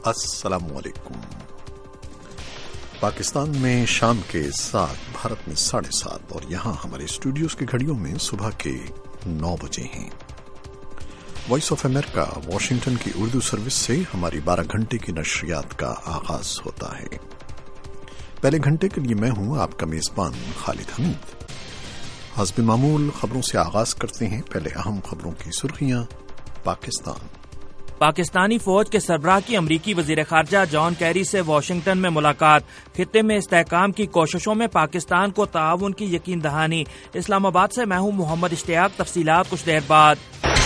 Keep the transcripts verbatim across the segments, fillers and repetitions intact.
السلام علیکم۔ پاکستان میں شام کے سات، بھارت میں ساڑھے سات اور یہاں ہمارے اسٹوڈیوز کی گھڑیوں میں صبح کے نو بجے ہیں۔ وائس آف امریکہ واشنگٹن کی اردو سروس سے ہماری بارہ گھنٹے کی نشریات کا آغاز ہوتا ہے۔ پہلے گھنٹے کے لیے میں ہوں آپ کا میزبان خالد حمید۔ حسب معمول خبروں سے آغاز کرتے ہیں۔ پہلے اہم خبروں کی سرخیاں۔ پاکستان پاکستانی فوج کے سربراہ کی امریکی وزیر خارجہ جان کیری سے واشنگٹن میں ملاقات، خطے میں استحکام کی کوششوں میں پاکستان کو تعاون کی یقین دہانی۔ اسلام آباد سے میں ہوں محمد اشتیاق، تفصیلات کچھ دیر بعد۔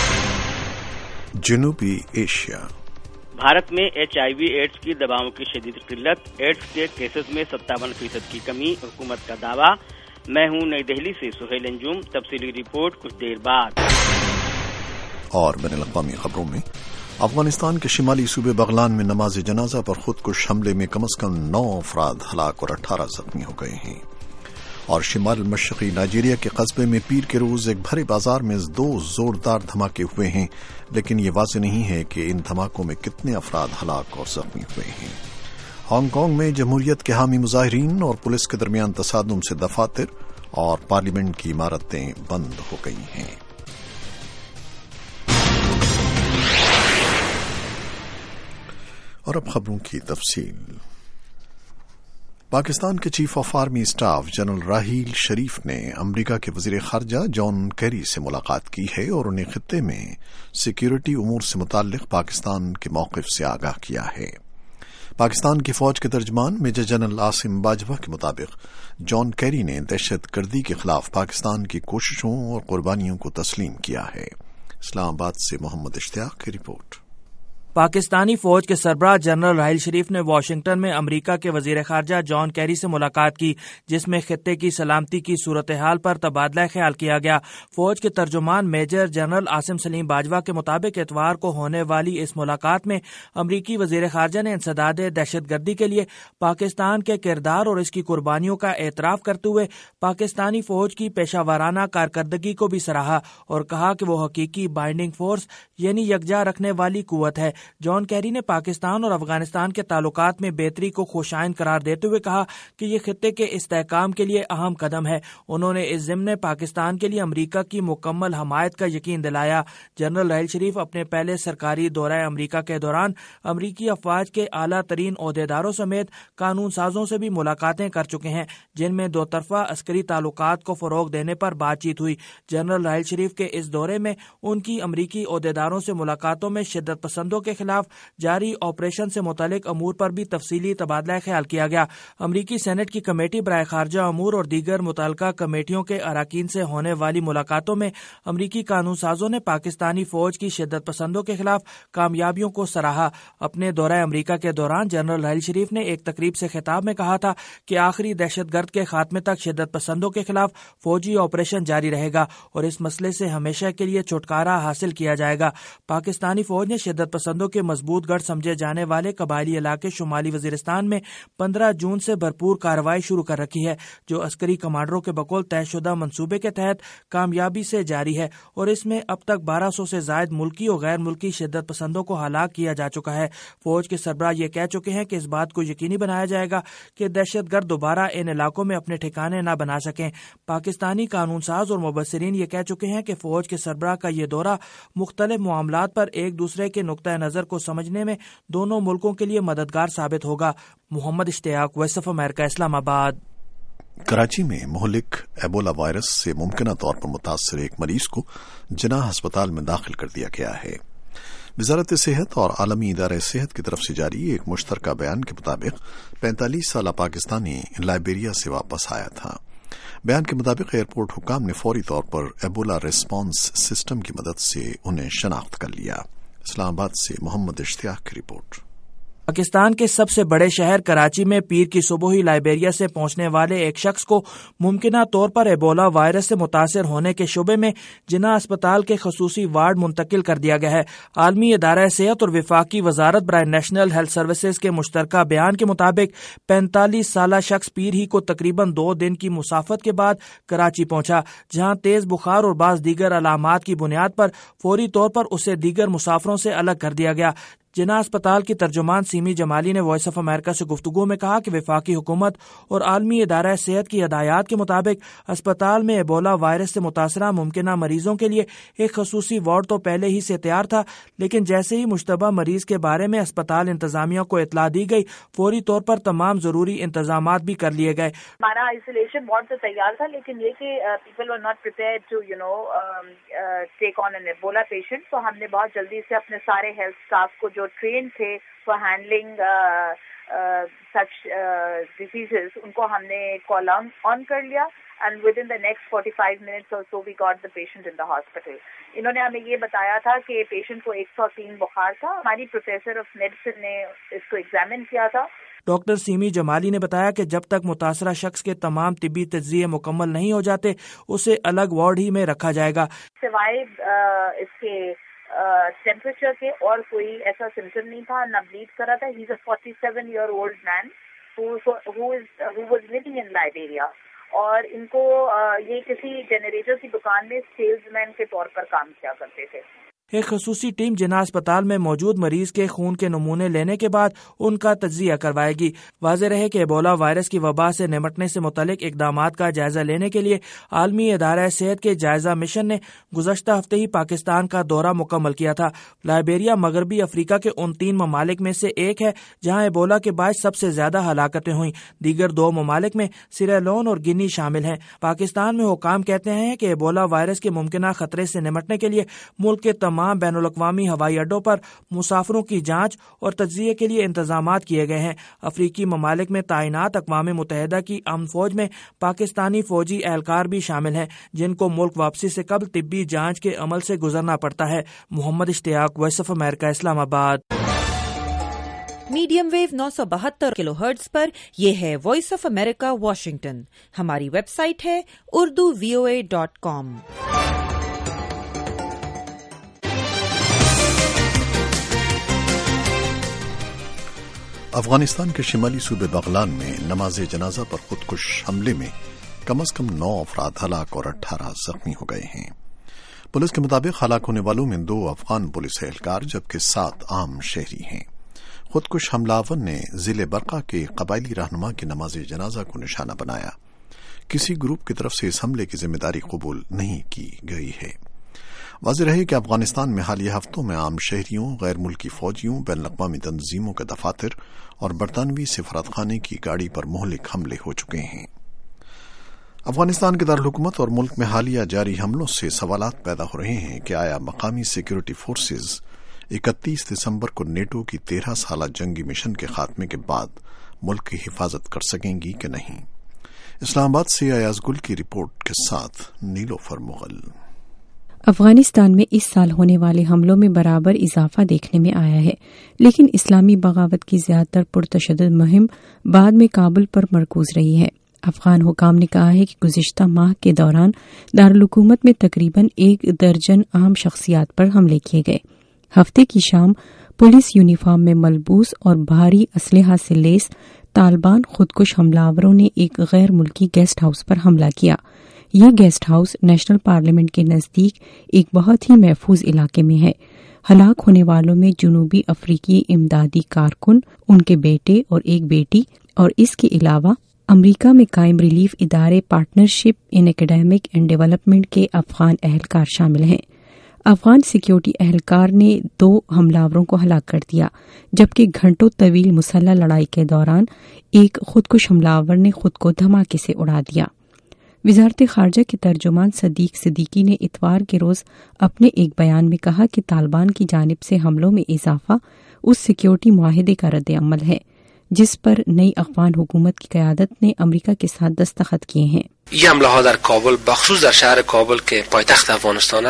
جنوبی ایشیا، بھارت میں ایچ آئی وی ایڈز کی دواؤں کی شدید قلت، ایڈز کے کیسز میں ستاون فیصد کی کمی، حکومت کا دعویٰ۔ میں ہوں نئی دہلی سے سہیل انجم، تفصیلی رپورٹ کچھ دیر بعد۔ اور بین الاقوامی خبروں میں افغانستان کے شمالی صوبے بغلان میں نماز جنازہ پر خودکش حملے میں کم از کم نو افراد ہلاک اور اٹھارہ زخمی ہو گئے ہیں۔ اور شمال مشرقی نائجیریا کے قصبے میں پیر کے روز ایک بھرے بازار میں دو زوردار دھماکے ہوئے ہیں، لیکن یہ واضح نہیں ہے کہ ان دھماکوں میں کتنے افراد ہلاک اور زخمی ہوئے ہیں۔ ہانگ کانگ میں جمہوریت کے حامی مظاہرین اور پولیس کے درمیان تصادم سے دفاتر اور پارلیمنٹ کی عمارتیں بند ہو گئی ہیں۔ اور اب خبروں کی تفصیل۔ پاکستان کے chief of army staff general Raheel Sharif نے امریکہ کے وزیر خارجہ جان کیری سے ملاقات کی ہے اور انہیں خطے میں سیکیورٹی امور سے متعلق پاکستان کے موقف سے آگاہ کیا ہے۔ پاکستان کی فوج کے ترجمان میجر جنرل عاصم باجوہ کے مطابق جان کیری نے دہشت گردی کے خلاف پاکستان کی کوششوں اور قربانیوں کو تسلیم کیا ہے۔ اسلام آباد سے محمد اشتیاق کی رپورٹ۔ پاکستانی فوج کے سربراہ جنرل راحیل شریف نے واشنگٹن میں امریکہ کے وزیر خارجہ جان کیری سے ملاقات کی، جس میں خطے کی سلامتی کی صورتحال پر تبادلہ خیال کیا گیا۔ فوج کے ترجمان میجر جنرل عاصم سلیم باجوہ کے مطابق اتوار کو ہونے والی اس ملاقات میں امریکی وزیر خارجہ نے انسداد دہشت گردی کے لیے پاکستان کے کردار اور اس کی قربانیوں کا اعتراف کرتے ہوئے پاکستانی فوج کی پیشہ ورانہ کارکردگی کو بھی سراہا اور کہا کہ وہ حقیقی بائنڈنگ فورس یعنی یکجا رکھنے والی قوت ہے۔ جان کیری نے پاکستان اور افغانستان کے تعلقات میں بہتری کو خوشائن قرار دیتے ہوئے کہا کہ یہ خطے کے استحکام کے لیے اہم قدم ہے۔ انہوں نے اس ضمن پاکستان کے لیے امریکہ کی مکمل حمایت کا یقین دلایا۔ جنرل راحیل شریف اپنے پہلے سرکاری دورہ امریکہ کے دوران امریکی افواج کے اعلیٰ ترین عہدیداروں سمیت قانون سازوں سے بھی ملاقاتیں کر چکے ہیں، جن میں دو طرفہ عسکری تعلقات کو فروغ دینے پر بات چیت ہوئی۔ جنرل راحیل شریف کے اس دورے میں ان کی امریکی عہدیداروں سے ملاقاتوں میں شدت پسندوں کے خلاف جاری آپریشن سے متعلق امور پر بھی تفصیلی تبادلہ خیال کیا گیا۔ امریکی سینٹ کی کمیٹی برائے خارجہ امور اور دیگر متعلقہ کمیٹیوں کے اراکین سے ہونے والی ملاقاتوں میں امریکی قانون سازوں نے پاکستانی فوج کی شدت پسندوں کے خلاف کامیابیوں کو سراہا۔ اپنے دورہ امریکہ کے دوران جنرل راحیل شریف نے ایک تقریب سے خطاب میں کہا تھا کہ آخری دہشت گرد کے خاتمے تک شدت پسندوں کے خلاف فوجی آپریشن جاری رہے گا اور اس مسئلے سے ہمیشہ کے لیے چھٹکارا حاصل کیا جائے گا۔ پاکستانی فوج نے شدت پسندوں کے مضبوط گڑھ سمجھے جانے والے قبائلی علاقے شمالی وزیرستان میں پندرہ جون سے بھرپور کارروائی شروع کر رکھی ہے، جو عسکری کمانڈروں کے بقول طے شدہ منصوبے کے تحت کامیابی سے جاری ہے، اور اس میں اب تک بارہ سو سے زائد ملکی اور غیر ملکی شدت پسندوں کو ہلاک کیا جا چکا ہے۔ فوج کے سربراہ یہ کہہ چکے ہیں کہ اس بات کو یقینی بنایا جائے گا کہ دہشت گرد دوبارہ ان علاقوں میں اپنے ٹھکانے نہ بنا سکیں۔ پاکستانی قانون ساز اور مبصرین یہ کہہ چکے ہیں کہ فوج کے سربراہ کا یہ دورہ مختلف معاملات پر ایک دوسرے کے نقطہ نظر کو سمجھنے میں دونوں ملکوں کے لیے مددگار ثابت ہوگا۔ محمد اشتیاق، وائس آف امریکہ، اسلام آباد۔ کراچی میں مہلک ایبولا وائرس سے ممکنہ طور پر متاثر ایک مریض کو جناح ہسپتال میں داخل کر دیا گیا ہے۔ وزارت صحت اور عالمی ادارہ صحت کی طرف سے جاری ایک مشترکہ بیان کے مطابق پینتالیس سالہ پاکستانی لائبیریا سے واپس آیا تھا۔ بیان کے مطابق ایئرپورٹ حکام نے فوری طور پر ایبولا ریسپانس سسٹم کی مدد سے انہیں شناخت کر لیا۔ اسلام آباد سے محمد اشتیاق کی رپورٹ۔ پاکستان کے سب سے بڑے شہر کراچی میں پیر کی صبح ہی لائبیریا سے پہنچنے والے ایک شخص کو ممکنہ طور پر ایبولا وائرس سے متاثر ہونے کے شبے میں جناح اسپتال کے خصوصی وارڈ منتقل کر دیا گیا ہے۔ عالمی ادارہ صحت اور وفاقی وزارت برائے نیشنل ہیلتھ سروسز کے مشترکہ بیان کے مطابق پینتالیس سالہ شخص پیر ہی کو تقریباً دو دن کی مسافت کے بعد کراچی پہنچا، جہاں تیز بخار اور بعض دیگر علامات کی بنیاد پر فوری طور پر اسے دیگر مسافروں سے الگ کر دیا گیا۔ जिना अस्पताल की तर्जुमान सीमी जमाली ने वॉइस ऑफ अमेरिका से गुफ्तगू में कहा कि वफाकी हुकूमत और आलमी इदारा सेहत की हदायत के मुताबिक अस्पताल में एबोला वायरस से मुतासरा मुमकिना मरीजों के लिए एक खसूसी वार्ड तो पहले ही से तैयार था, लेकिन जैसे ही मुश्तबा मरीज के बारे में अस्पताल इंतजामिया को इतला दी गई, फौरी तौर पर तमाम जरूरी इंतजाम भी कर लिए गए। हमारा आइसोलेशन वार्ड तो तैयार था, लेकिन ये कि people were not prepared to you know take on an Ebola patient, तो हमने बहुत जल्दी से अपने सारे हेल्थ स्टाफ को जो ट्रेन थे फॉर हैंडलिंग सच डिजीजेस, उनको हमने कॉल ऑन कर लिया and within the next forty-five minutes or so we got the patient in the hospital. इन्होंने हमें ये बताया था कि पेशेंट को एक सौ तीन बुखार था। हमारी प्रोफेसर ऑफ मेडिसिन ने इसको एग्जामिन किया था। डॉक्टर सीमी जमाली ने बताया कि जब तक मुतासरा शख्स के तमाम तिब्बी तज्ज़िये मुकम्मल नहीं हो जाते, उसे अलग वार्ड ही में रखा जाएगा। सिवाय इसके टेम्परेचर के और कोई ऐसा सिम्टम नहीं था, न ब्लीड कर रहा था। He is a forty seven year old man who was living in Liberia, और इनको ये किसी जनरेटर की दुकान में सेल्समैन के तौर पर काम किया करते थे। एक खसूसी टीम जिना अस्पताल में मौजूद मरीज के खून के नमूने लेने के बाद उनका तज्जिया करवाएगी। वाज़ेह रहे कि एबोला वायरस की वबा से निपटने से मुतल्लिक इकदामात का जायजा लेने के लिए आलमी इदारा सेहत के जायजा मिशन ने गुज़श्ता हफ्ते ही पाकिस्तान का दौरा मुकम्मल किया था। लाइबेरिया मगरबी अफ्रीका के उन तीन ममालिक में से एक है जहाँ एबोला के बायस सबसे ज्यादा हलाकतें हुई। दीगर दो ममालिक में सिरेलोन और गिनी शामिल हैं। पाकिस्तान में हुकाम कहते हैं कि एबोला वायरस के मुमकिना खतरे से निपटने के लिए मुल्क के तमाम बैनुल-अक़वामी हवाई अड्डों पर मुसाफिरों की जांच और तज्जिये के लिए इंतजामात किए गए हैं। अफ्रीकी ममालिक में तैनात अक़वाम मुत्तहिदा की अमन फौज में पाकिस्तानी फौजी एहलकार भी शामिल हैं, जिनको मुल्क वापसी से कबल तिब्बी जांच के अमल से गुजरना पड़ता है। Mohammad Ishtiaq, voice of America, Islamabad. Medium wave नौ सौ बहत्तर किलो हर्ट्ज पर यह है वॉइस ऑफ अमेरिका वाशिंगटन। हमारी वेबसाइट है Urdu V O A dot com. Afghanistan के शिमाली सूबे बगलान में नमाज जनाजा पर खुदकुश हमले में कम अज कम नौ अफराद हलाक और अठारह जख्मी हो गए हैं। पुलिस के मुताबिक हलाक होने वालों में दो अफगान पुलिस एहलकार जबकि सात आम शहरी हैं। खुदकुश हमलावर ने जिले बरका के कबायली रहनुमा की नमाज जनाजा को निशाना बनाया। किसी ग्रुप की तरफ से इस हमले की जिम्मेदारी कबूल नहीं की गई है। वाज़ेह रहे कि अफगानिस्तान में हालिया हफ्तों में आम शहरियों, गैर मुल्की फौजियों, बैनुल अक़वामी तंजीमों के दफातर और बरतानवी सिफारतखाने की गाड़ी पर मुहलिक हमले हो चुके हैं। अफगानिस्तान के दारुल-हुकूमत और मुल्क में हालिया जारी हमलों से सवालात पैदा हो रहे हैं कि आया मकामी सिक्योरिटी फोर्सेज इकतीस दिसंबर को नेटो की तेरह साला जंगी मिशन के खात्मे के बाद मुल्क की हिफाजत कर सकेंगी कि नहीं। इस्लामाबाद से अयाज गुल की रिपोर्ट के साथ नीलोफर मुगल। अफगानिस्तान में इस साल होने वाले हमलों में बराबर इजाफा देखने में आया है, लेकिन इस्लामी बगावत की ज्यादातर पुरतशद्दुद मुहिम बाद में काबुल पर मरकूज रही है। अफगान हुकाम ने कहा है कि गुज़िश्ता माह के दौरान दारुल हुकूमत में तकरीबन एक दर्जन अहम शख्सियात पर हमले किए गए। हफ्ते की शाम पुलिस यूनिफॉर्म में मलबूस और भारी असलहा से लेस तालिबान खुदकुश हमलावरों ने एक गैर मुल्की गेस्ट हाउस पर हमला किया। यह गेस्ट हाउस नेशनल पार्लियामेंट के नजदीक एक बहुत ही महफूज इलाके में है। हलाक होने वालों में जनूबी अफ्रीकी इमदादी कारकुन, उनके बेटे और एक बेटी और इसके अलावा अमरीका में कायम रिलीफ इदारे partnership in academic and development के अफगान एहलकार शामिल हैं। अफगान सिक्योरिटी एहलकार ने दो हमलावरों को हलाक कर दिया, जबकि घंटों तवील मुसल्लह लड़ाई के दौरान एक खुदकुश हमलावर ने खुद को धमाके से उड़ा दिया। वजारत खारजा के तर्जुमान सदीक सिद्दीकी ने इतवार के रोज अपने एक बयान में कहा कि तालिबान की जानिब से हमलों में इजाफा उस सिक्योरिटी मुआहिदे का रद्द अमल है जिस पर नई अफगान हुकूमत की क़यादत ने अमरीका के साथ दस्तखत किए हैं। ये हमला दर काबुल बखसूस दर शहर काबुल के पायतख्त अफगानिस्तान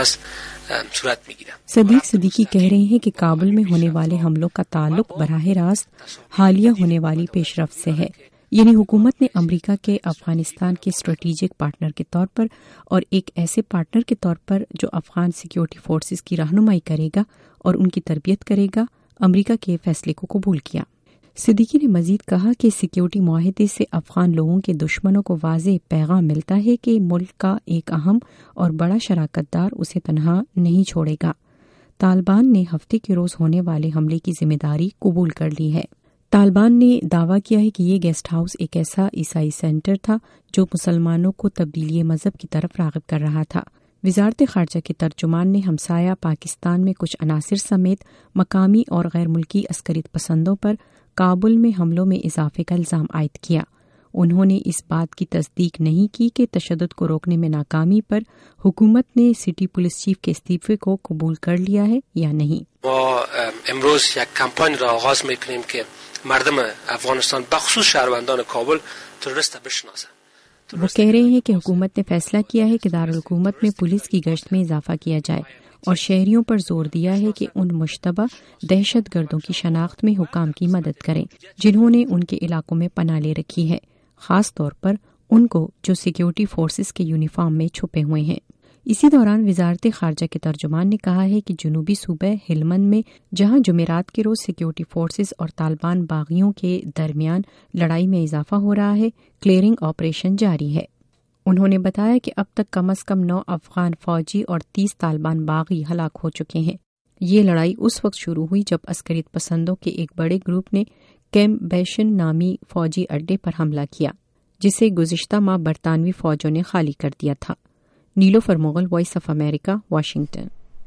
सूरत में गिरा। सदीक सिद्दीकी कह रहे हैं कि काबुल में होने वाले हमलों का ताल्लुक बराह रास्त हालिया होने वाली पेशरफ्त से है, यानी हुकूमत ने अमरीका के अफगानिस्तान के स्ट्रेटेजिक पार्टनर के तौर पर और एक ऐसे पार्टनर के तौर पर जो अफगान सिक्योरिटी फोर्सेस की रहनुमाई करेगा और उनकी तरबियत करेगा, अमरीका के फैसले को कबूल किया। सिद्दीकी ने मजीद कहा कि सिक्योरिटी मुआहिदे से अफगान लोगों के दुश्मनों को वाज़ेह पैगाम मिलता है कि मुल्क का एक अहम और बड़ा शराकतदार उसे तनहा नहीं छोड़ेगा। طالبان نے ہفتے کے روز ہونے والے حملے کی ذمہ داری قبول کر لی ہے۔ طالبان نے دعویٰ کیا ہے کہ یہ گیسٹ ہاؤس ایک ایسا عیسائی سینٹر تھا جو مسلمانوں کو تبدیلی مذہب کی طرف راغب کر رہا تھا۔ وزارت خارجہ کے ترجمان نے ہمسایہ پاکستان میں کچھ عناصر سمیت مقامی اور غیر ملکی عسکریت پسندوں پر کابل میں حملوں میں اضافے کا الزام عائد کیا۔ انہوں نے اس بات کی تصدیق نہیں کی کہ تشدد کو روکنے میں ناکامی پر حکومت نے سٹی پولیس چیف کے استعفے کو قبول کر لیا ہے یا نہیں۔ ما امروز یک کمپاین را آغاز میکنیم که مردم افغانستان بخصوص شهروندان کابل تروریست بشناسند۔ وہ کہہ رہے ہیں کہ حکومت نے فیصلہ کیا ہے کہ دارالحکومت میں پولیس کی گشت میں اضافہ کیا جائے اور شہریوں پر زور دیا ہے کہ ان مشتبہ دہشت گردوں کی شناخت میں حکام کی مدد کریں جنہوں نے ان کے علاقوں میں پناہ لے رکھی ہے، خاص طور پر ان کو جو سیکیورٹی فورسز کے یونیفارم میں چھپے ہوئے ہیں۔ اسی دوران وزارت خارجہ کے ترجمان نے کہا ہے کہ جنوبی صوبہ ہلمند میں جہاں جمعرات کے روز سیکیورٹی فورسز اور طالبان باغیوں کے درمیان لڑائی میں اضافہ ہو رہا ہے، کلیئرنگ آپریشن جاری ہے۔ انہوں نے بتایا کہ اب تک کم از کم نو افغان فوجی اور تیس طالبان باغی ہلاک ہو چکے ہیں۔ یہ لڑائی اس وقت شروع ہوئی جب عسکریت پسندوں کے ایک بڑے گروپ نے کیمپ بیشن نامی فوجی اڈے پر حملہ کیا جسے گزشتہ ماہ برطانوی فوجوں نے خالی کر دیا تھا۔ Nilofar Mughal, voice of America, Washington.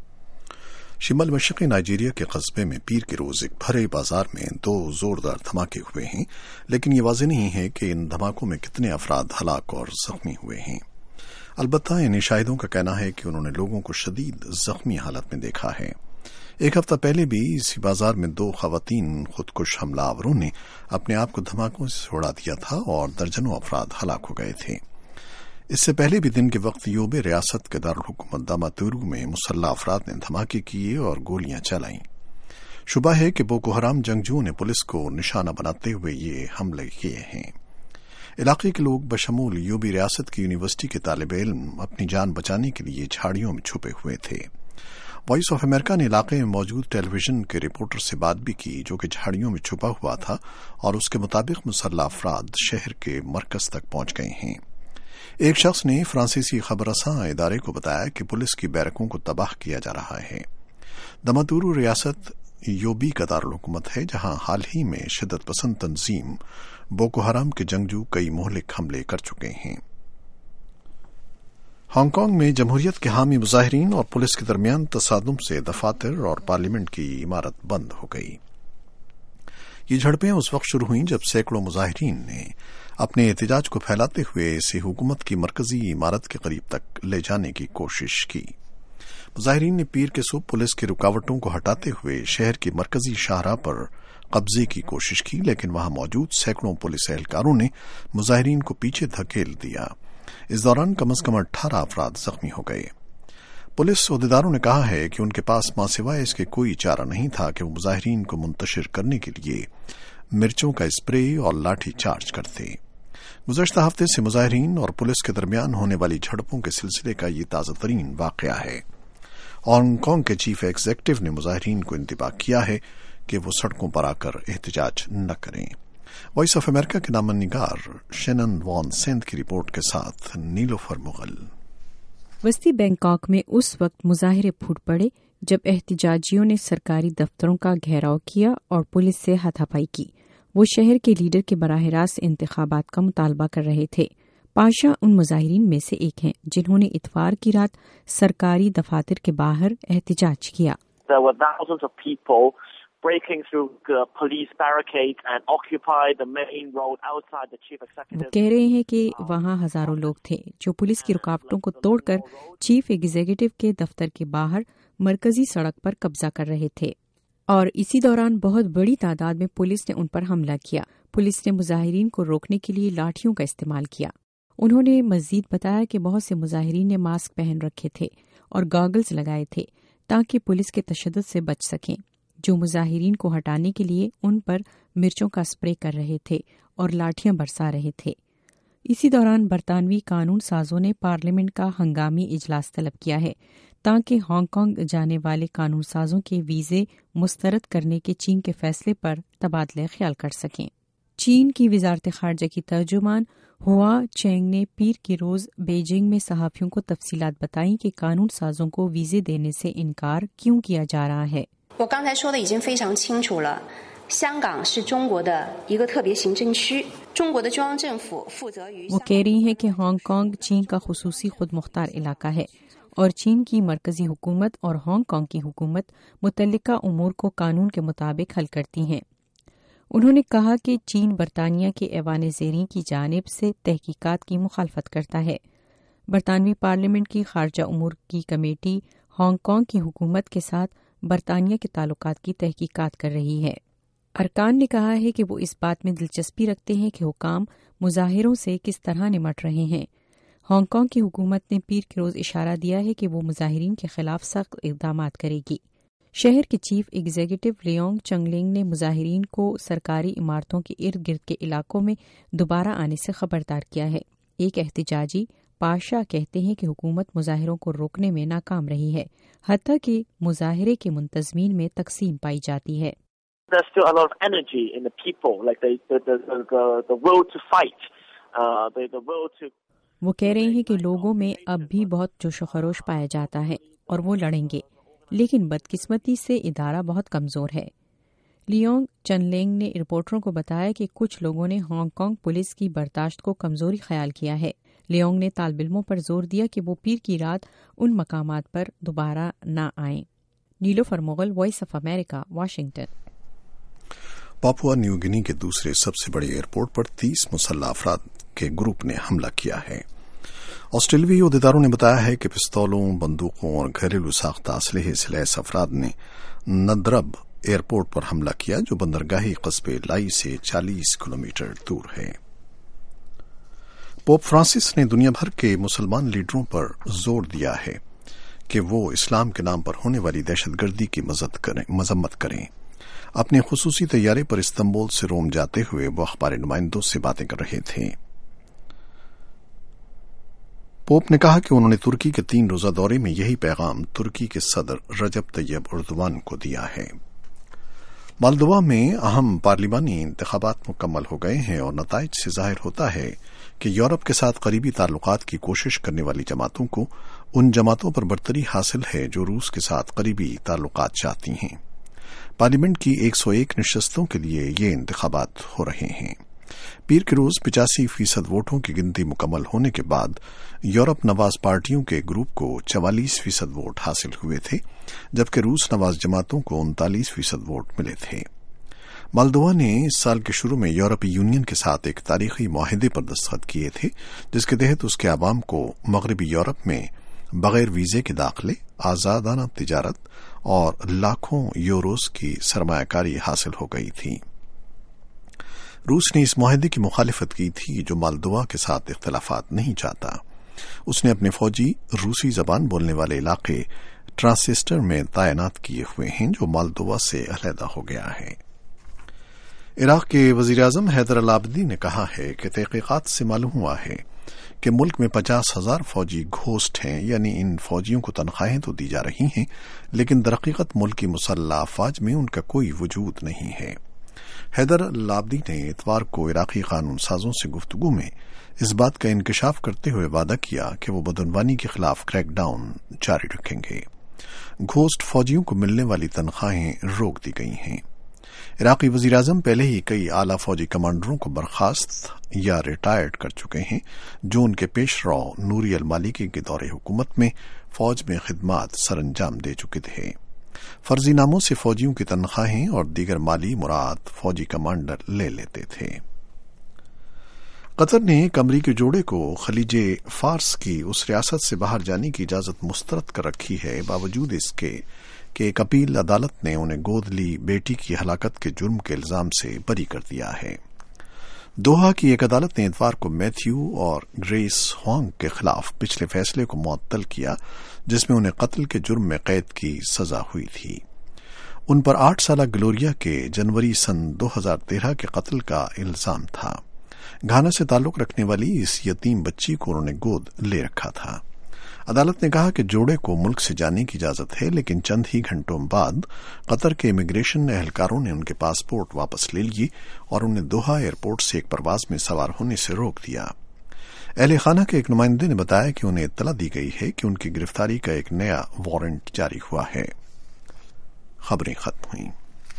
شمال مشرقی نائجیریا کے قصبے میں پیر کے روز ایک بھرے بازار میں دو زوردار دھماکے ہوئے ہیں، لیکن یہ واضح نہیں ہے کہ ان دھماکوں میں کتنے افراد ہلاک اور زخمی ہوئے ہیں۔ البتہ ان شاہدوں کا کہنا ہے کہ انہوں نے لوگوں کو شدید زخمی حالت میں دیکھا ہے۔ ایک ہفتہ پہلے بھی اسی بازار میں دو خواتین خودکش حملہ آوروں نے اپنے آپ کو دھماکوں سے چھوڑا دیا تھا اور درجنوں افراد ہلاک ہو گئے تھے۔ اس سے پہلے بھی دن کے وقت یوبے ریاست کے دارالحکومت داماتورو میں مسلح افراد نے دھماکے کیے اور گولیاں چلائیں۔ شبہ ہے کہ بوکو حرام جنگجوؤں نے پولیس کو نشانہ بناتے ہوئے یہ حملے کیے ہیں۔ علاقے کے لوگ بشمول یوبی ریاست کی یونیورسٹی کے طالب علم اپنی جان بچانے کے لیے جھاڑیوں میں چھپے ہوئے تھے۔ وائس آف امریکہ نے علاقے میں موجود ٹیلی ویژن کے رپورٹر سے بات بھی کی جو کہ جھاڑیوں میں چھپا ہوا تھا، اور اس کے مطابق مسلح افراد شہر کے مرکز تک پہنچ گئے ہیں۔ ایک شخص نے فرانسیسی خبر رساں ادارے کو بتایا کہ پولیس کی بیرکوں کو تباہ کیا جا رہا ہے۔ داماتورو ریاست یوبی کا دارالحکومت ہے جہاں حال ہی میں شدت پسند تنظیم بوکو حرام کے جنگجو کئی مہلک حملے کر چکے ہیں۔ ہانگ کانگ میں جمہوریت کے حامی مظاہرین اور پولیس کے درمیان تصادم سے دفاتر اور پارلیمنٹ کی عمارت بند ہو گئی۔ یہ جھڑپیں اس وقت شروع ہوئیں جب سینکڑوں مظاہرین نے اپنے احتجاج کو پھیلاتے ہوئے اسے حکومت کی مرکزی عمارت کے قریب تک لے جانے کی کوشش کی۔ مظاہرین نے پیر کے صبح پولیس کی رکاوٹوں کو ہٹاتے ہوئے شہر کی مرکزی شاہراہ پر قبضے کی کوشش کی، لیکن وہاں موجود سینکڑوں پولیس اہلکاروں نے مظاہرین کو پیچھے دھکیل دیا۔ اس دوران کم از کم اٹھارہ افراد زخمی ہو گئے۔ پولیس عہدیداروں نے کہا ہے کہ ان کے پاس ماں سوائے اس کے کوئی چارہ نہیں تھا کہ وہ مظاہرین کو منتشر کرنے کے لیے مرچوں کا اسپرے اور لاٹھی چارج کرتے۔ گزشتہ ہفتے سے مظاہرین اور پولیس کے درمیان ہونے والی جھڑپوں کے سلسلے کا یہ تازہ ترین واقعہ ہے۔ ہانگ کانگ کے چیف ایگزیکٹو نے مظاہرین کو انتباہ کیا ہے کہ وہ سڑکوں پر آ کر احتجاج نہ کریں۔ وائس آف امریکہ کے نامہ نگار شینن وان سینتھ کی رپورٹ کے ساتھ نیلوفر مغل۔ وسطی بینکاک میں اس وقت مظاہرے پھوٹ پڑے جب احتجاجیوں نے سرکاری دفتروں کا گھیراؤ کیا اور پولیس سے ہاتھا پائی کی۔ وہ شہر کے لیڈر کے براہ راست انتخابات کا مطالبہ کر رہے تھے۔ پاشا ان مظاہرین میں سے ایک ہیں جنہوں نے اتوار کی رات سرکاری دفاتر کے باہر احتجاج کیا۔ وہ کہہ رہے ہیں کہ وہاں ہزاروں لوگ تھے جو پولیس کی رکاوٹوں کو توڑ کر چیف ایگزیکٹو کے دفتر کے باہر مرکزی سڑک پر قبضہ کر رہے تھے، اور اسی دوران بہت بڑی تعداد میں پولیس نے ان پر حملہ کیا۔ پولیس نے مظاہرین کو روکنے کے لیے لاٹھیوں کا استعمال کیا۔ انہوں نے مزید بتایا کہ بہت سے مظاہرین نے ماسک پہن رکھے تھے اور گاگلز لگائے تھے تاکہ پولیس کے تشدد سے بچ سکیں، جو مظاہرین کو ہٹانے کے لیے ان پر مرچوں کا اسپرے کر رہے تھے اور لاٹھیاں برسا رہے تھے۔ اسی دوران برطانوی قانون سازوں نے پارلیمنٹ کا ہنگامی اجلاس طلب کیا ہے تاکہ ہانگ کانگ جانے والے قانون سازوں کے ویزے مسترد کرنے کے چین کے فیصلے پر تبادلہ خیال کر سکیں۔ چین کی وزارت خارجہ کی ترجمان ہوا چینگ نے پیر کے روز بیجنگ میں صحافیوں کو تفصیلات بتائیں کہ قانون سازوں کو ویزے دینے سے انکار کیوں کیا جا رہا ہے۔ وہ刚才说的已经非常清楚了，香港是中国的一个特别行政区，中国的中央政府负责于。 وہ کہہ رہی ہیں کہ ہانگ کانگ چین کا خصوصی خود مختار علاقہ ہے اور چین کی مرکزی حکومت اور ہانگ کانگ کی حکومت متعلقہ امور کو قانون کے مطابق حل کرتی ہیں۔ انہوں نے کہا کہ چین برطانیہ کے ایوان زیریں کی جانب سے تحقیقات کی مخالفت کرتا ہے۔ برطانوی پارلیمنٹ کی خارجہ امور کی کمیٹی ہانگ کانگ کی حکومت کے ساتھ برطانیہ کے تعلقات کی تحقیقات کر رہی ہے۔ ارکان نے کہا ہے کہ وہ اس بات میں دلچسپی رکھتے ہیں کہ حکام مظاہروں سے کس طرح نمٹ رہے ہیں۔ ہانگ کانگ کی حکومت نے پیر کے روز اشارہ دیا ہے کہ وہ مظاہرین کے خلاف سخت اقدامات کرے گی۔ شہر کے چیف ایگزیکٹو لیونگ چنگلنگ نے مظاہرین کو سرکاری عمارتوں کے ارد گرد کے علاقوں میں دوبارہ آنے سے خبردار کیا ہے۔ ایک احتجاجی پاشا کہتے ہیں کہ حکومت مظاہروں کو روکنے میں ناکام رہی ہے، حتیٰ کہ مظاہرے کے منتظمین میں تقسیم پائی جاتی ہے۔ There's still a lot of energy in the people, like the the the the, the will to fight, uh, the the will to. وہ کہہ رہے ہیں کہ لوگوں میں اب بھی بہت جوش و خروش پایا جاتا ہے اور وہ لڑیں گے، لیکن بدقسمتی سے ادارہ بہت کمزور ہے۔ لیونگ چنلینگ نے رپورٹروں کو بتایا کہ کچھ لوگوں نے ہانگ کانگ پولیس کی برداشت کو کمزوری خیال کیا ہے۔ لیونگ نے طالب علموں پر زور دیا کہ وہ پیر کی رات ان مقامات پر دوبارہ نہ آئیں۔ Nilofar Mughal, voice of America, Washington. Papua New Guinea کے دوسرے سب سے بڑے ایئرپورٹ پر تیس مسلح افراد کے گروپ نے حملہ کیا ہے۔ آسٹریلوی عہدیداروں نے بتایا ہے کہ پستولوں، بندوقوں اور گھریلو ساختہ اسلحے سے لیس افراد نے ندرب ایئرپورٹ پر حملہ کیا، جو بندرگاہی قصبے لائی سے چالیس کلومیٹر دور ہے۔ پوپ فرانسس نے دنیا بھر کے مسلمان لیڈروں پر زور دیا ہے کہ وہ اسلام کے نام پر ہونے والی دہشت گردی کی مذمت کریں۔ اپنے خصوصی طیارے پر استنبول سے روم جاتے ہوئے وہ اخباری نمائندوں سے باتیں کر رہے تھے۔ پوپ نے کہا کہ انہوں نے ترکی کے تین روزہ دورے میں یہی پیغام ترکی کے صدر رجب طیب اردوان کو دیا ہے۔ مالدوا میں اہم پارلیمانی انتخابات مکمل ہو گئے ہیں اور نتائج سے ظاہر ہوتا ہے کہ یورپ کے ساتھ قریبی تعلقات کی کوشش کرنے والی جماعتوں کو ان جماعتوں پر برتری حاصل ہے جو روس کے ساتھ قریبی تعلقات چاہتی ہیں۔ پارلیمنٹ کی ایک سو ایک نشستوں کے لیے یہ انتخابات ہو رہے ہیں۔ پیر کے روز پچاسی فیصد ووٹوں کی گنتی مکمل ہونے کے بعد یورپ نواز پارٹیوں کے گروپ کو چوالیس فیصد ووٹ حاصل ہوئے تھے، جبکہ روس نواز جماعتوں کو انتالیس فیصد ووٹ ملے تھے۔ مالدوا نے اس سال کے شروع میں یورپی یونین کے ساتھ ایک تاریخی معاہدے پر دستخط کیے تھے، جس کے تحت اس کے عوام کو مغربی یورپ میں بغیر ویزے کے داخلے، آزادانہ تجارت اور لاکھوں یوروز کی سرمایہ کاری حاصل ہو گئی تھی۔ روس نے اس معاہدے کی مخالفت کی تھی جو مالدوا کے ساتھ اختلافات نہیں چاہتا۔ اس نے اپنے فوجی روسی زبان بولنے والے علاقے ٹرانسسٹر میں تعینات کیے ہوئے ہیں، جو مالدوا سے علیحدہ ہو گیا ہے۔ عراق کے وزیر اعظم حیدر العابدی نے کہا ہے کہ تحقیقات سے معلوم ہوا ہے کہ ملک میں پچاس ہزار فوجی گھوسٹ ہیں، یعنی ان فوجیوں کو تنخواہیں تو دی جا رہی ہیں لیکن درحقیقت ملکی مسلح افواج میں ان کا کوئی وجود نہیں ہے۔ حیدر العابدی نے اتوار کو عراقی قانون سازوں سے گفتگو میں اس بات کا انکشاف کرتے ہوئے وعدہ کیا کہ وہ بدعنوانی کے خلاف کریک ڈاؤن جاری رکھیں گے۔ گھوسٹ فوجیوں کو ملنے والی تنخواہیں روک دی گئی ہیں۔ عراقی وزیر اعظم پہلے ہی کئی اعلیٰ فوجی کمانڈروں کو برخاست یا ریٹائرڈ کر چکے ہیں جو ان کے پیش رو نوری المالکی کے دور حکومت میں فوج میں خدمات سر انجام دے چکے تھے۔ فرضی ناموں سے فوجیوں کی تنخواہیں اور دیگر مالی مراد فوجی کمانڈر لے لیتے تھے۔ قطر نے ایک امریکی جوڑے کو خلیج فارس کی اس ریاست سے باہر جانے کی اجازت مسترد کر رکھی ہے، باوجود اس کے کہ ایک اپیل عدالت نے انہیں گود لی بیٹی کی ہلاکت کے جرم کے الزام سے بری کر دیا ہے۔ دوحہ کی ایک عدالت نے اتوار کو میتھیو اور گریس ہوانگ کے خلاف پچھلے فیصلے کو معطل کیا جس میں انہیں قتل کے جرم میں قید کی سزا ہوئی تھی۔ ان پر آٹھ سالہ گلوریا کے جنوری سن دو ہزار تیرہ کے قتل کا الزام تھا۔ گھانا سے تعلق رکھنے والی اس یتیم بچی کو انہوں نے گود لے رکھا تھا۔ अदालत ने कहा कि जोड़े को मुल्क से जाने की इजाजत है, लेकिन चंद ही घंटों बाद कतर के इमिग्रेशन एहलकारों ने उनके पासपोर्ट वापस ले लिए और उन्हें दोहा एयरपोर्ट से एक परवाज में सवार होने से रोक दिया। अहले खाना के एक नुमाइंदे ने बताया कि उन्हें इत्तला दी गई है कि उनकी गिरफ्तारी का एक नया वारंट जारी हुआ है। खबरें खत्म हुई।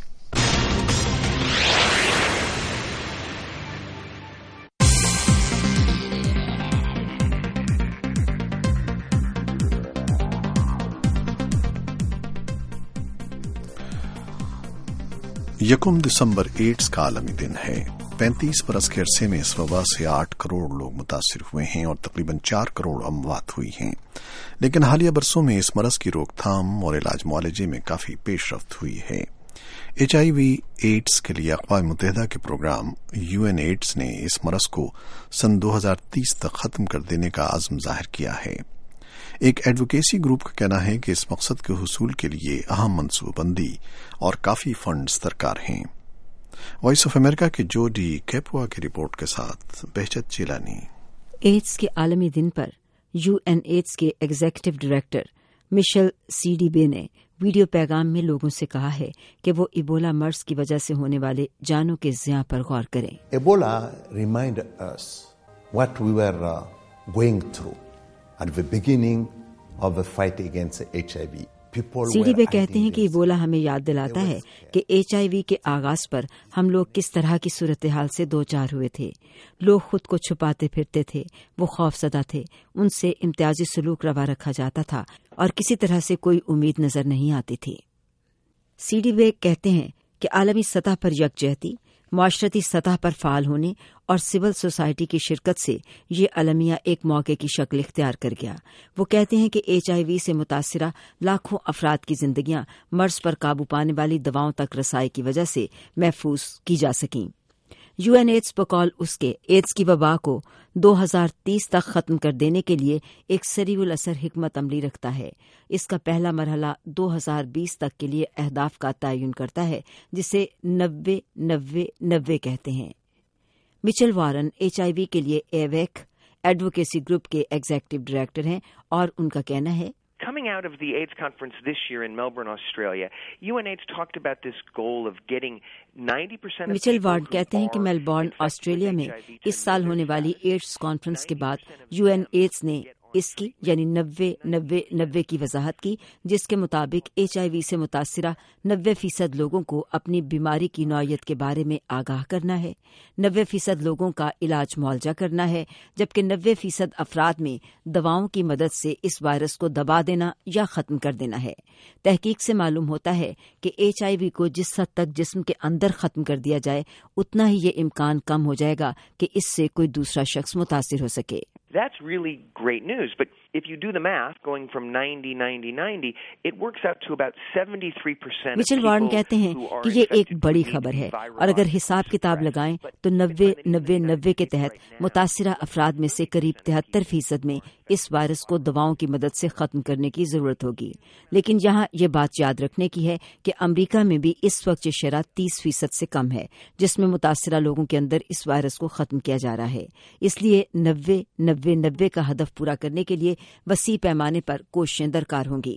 यकम दिसंबर एड्स का आलमी दिन है। पैंतीस बरस के अरसे में इस वबा से आठ करोड़ लोग मुतासिर हुए हैं और तकरीबन चार करोड़ अमवात हुई हैं, लेकिन हालिया बरसों में इस मरज की रोकथाम और इलाज मुआलजे में काफी पेशरफ्त हुई है। एच आई वी एड्स के लिए अक़वाम मुत्तहिदा के प्रोग्राम यू एन एड्स ने इस मरज को सन दो हजार तीस तक खत्म कर देने का अज़्म जाहिर किया है। एक एडवोकेसी ग्रुप का कहना है कि इस मकसद के हुसूल के लिए अहम मनसूबबंदी और काफी फंड्स दरकार हैं। वॉइस ऑफ अमेरिका के जो डी कैपुआ की रिपोर्ट के साथ बहजत चिलानी। एड्स के आलमी दिन पर यू एन एड्स के एग्जीक्यूटिव डायरेक्टर मिशेल सीडीबे ने वीडियो पैगाम में लोगों से कहा है कि वो इबोला मर्ज की वजह से होने वाले जानों के ज़िया पर गौर करें। Ebola reminded us what we were uh, going through at the beginning of the fight against H I V. सीडीबे कहते हैं कि इबोला हमें याद दिलाता है कि एच आई वी के आगाज पर हम लोग किस तरह की सूरत हाल से दो चार हुए थे। लोग खुद को छुपाते फिरते थे, वो खौफजदा थे, उनसे इम्तियाजी सलूक रवा रखा जाता था और किसी तरह से कोई उम्मीद नजर नहीं आती थी। सीडीबे कहते हैं कि आलमी सतह पर यकजहती, माशरती सतह पर फाल होने और सिविल सोसाइटी की शिरकत से ये अलमिया एक मौके की शक्ल इख्तियार कर गया। वो कहते हैं कि एच आई वी से मुतासिरा लाखों अफराद की जिंदगियां मर्ज पर काबू पाने वाली दवाओं तक रसाई की वजह से महफूज की जा सकीं। यू एन एड्स बकौल उसके एड्स की वबा को दो हजार तीस तक खत्म कर देने के लिए एक सरीउल असर हिकमत अमली रखता है। इसका पहला मरहला दो हजार बीस तक के लिए अहदाफ का तयन करता है, जिसे नब्बे नब्बे नब्बे कहते हैं। Mitchell Warren H I V के लिए एवेक एडवोकेसी ग्रुप के एग्जीक्यूटिव डायरेक्टर हैं और उनका कहना है, Coming out of the AIDS conference this year in Melbourne, Australia, U N AIDS talked about this goal of getting ninety percent of Mitchell Ward कहते हैं कि मेलबॉर्न ऑस्ट्रेलिया में इस साल होने वाली एड्स कॉन्फ्रेंस के बाद यू एन एड्स ने इसकी यानी नब्बे नब्बे नब्बे की वजाहत की, जिसके मुताबिक एच आई वी से मुतासिरा नब्बे फीसद लोगों को अपनी बीमारी की नौयत के बारे में आगाह करना है, नब्बे फीसद लोगों का इलाज मुआवजा करना है, जबकि नब्बे फीसद अफराद में दवाओं की मदद से इस वायरस को दबा देना या खत्म कर देना है। तहकीक से मालूम होता है कि एच आई वी को जिस हद तक जिस्म के अंदर खत्म कर दिया जाए, उतना ही ये इम्कान कम हो जाएगा कि इससे कोई दूसरा शख्स मुतासिर हो सके। That's really great news, but if you do the math, going from ninety, ninety, ninety, it works out to about seventy-three percent. Mitchell Warren कहते हैं कि ये एक बड़ी खबर है और अगर हिसाब किताब लगाएं तो नब्बे नब्बे नब्बे के तहत मुतासिरा अफराद में से करीब तिहत्तर फीसद में इस वायरस को दवाओं की मदद से खत्म करने की जरूरत होगी। लेकिन यहाँ ये बात याद रखने की है कि अमरीका में भी इस वक्त ये शरह तीस फीसद से कम है, जिसमें मुतासिरा लोगों के अंदर इस वायरस को खत्म किया जा रहा है। इसलिए नब्बे नब्बे नब्बे का हदफ पूरा करने के लिए वसी पैमाने पर कोशिशें दरकार होंगी।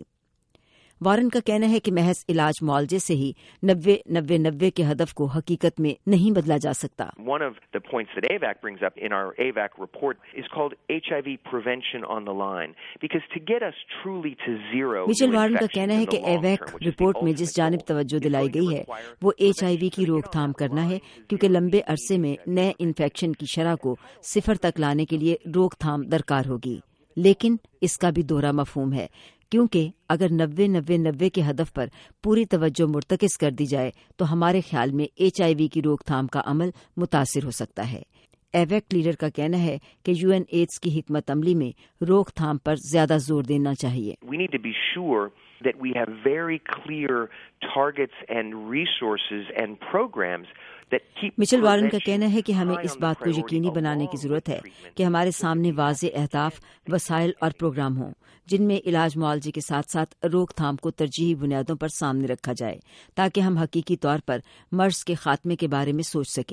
वारन का कहना है कि महज इलाज मुआवजे से ही नब्बे नब्बे नब्बे के हदफ को हकीकत में नहीं बदला जा सकता। One of the points that A V A C brings up in our A V A C report is called H I V prevention on the line, because to get us truly to zero. Mitchell Warren का कहना है कि A V A C report में जिस जानिब तवज्जो दिलाई गई है वो एच आई वी की रोकथाम करना है, क्योंकि लंबे अरसे में नए इन्फेक्शन की शरह को सिफर तक लाने के लिए रोकथाम दरकार होगी। लेकिन इसका भी दोहरा मफहूम है, क्योंकि अगर नब्बे नब्बे नब्बे के हदफ पर पूरी तवज्जो मुर्तकिज कर दी जाए तो हमारे ख्याल में एच आई वी की रोकथाम का अमल मुतासिर हो सकता है। एवेक लीडर का कहना है कि यू एन एड्स की हिकमत अमली में रोकथाम पर ज्यादा जोर देना चाहिए। We need to be sure that we have very clear targets and resources and programs that keep. Mitchell Warren का कहना है कि हमें इस बात को यकीनी बनाने की जरूरत है कि हमारे सामने वाज़े अहदाफ, वसाइल और प्रोग्राम हों जिनमें इलाज मुआवजे के साथ साथ रोकथाम को तरजीही बुनियादों पर सामने रखा जाए, ताकि हम हकीकी तौर पर मर्ज के खात्मे के बारे में सोच सकें।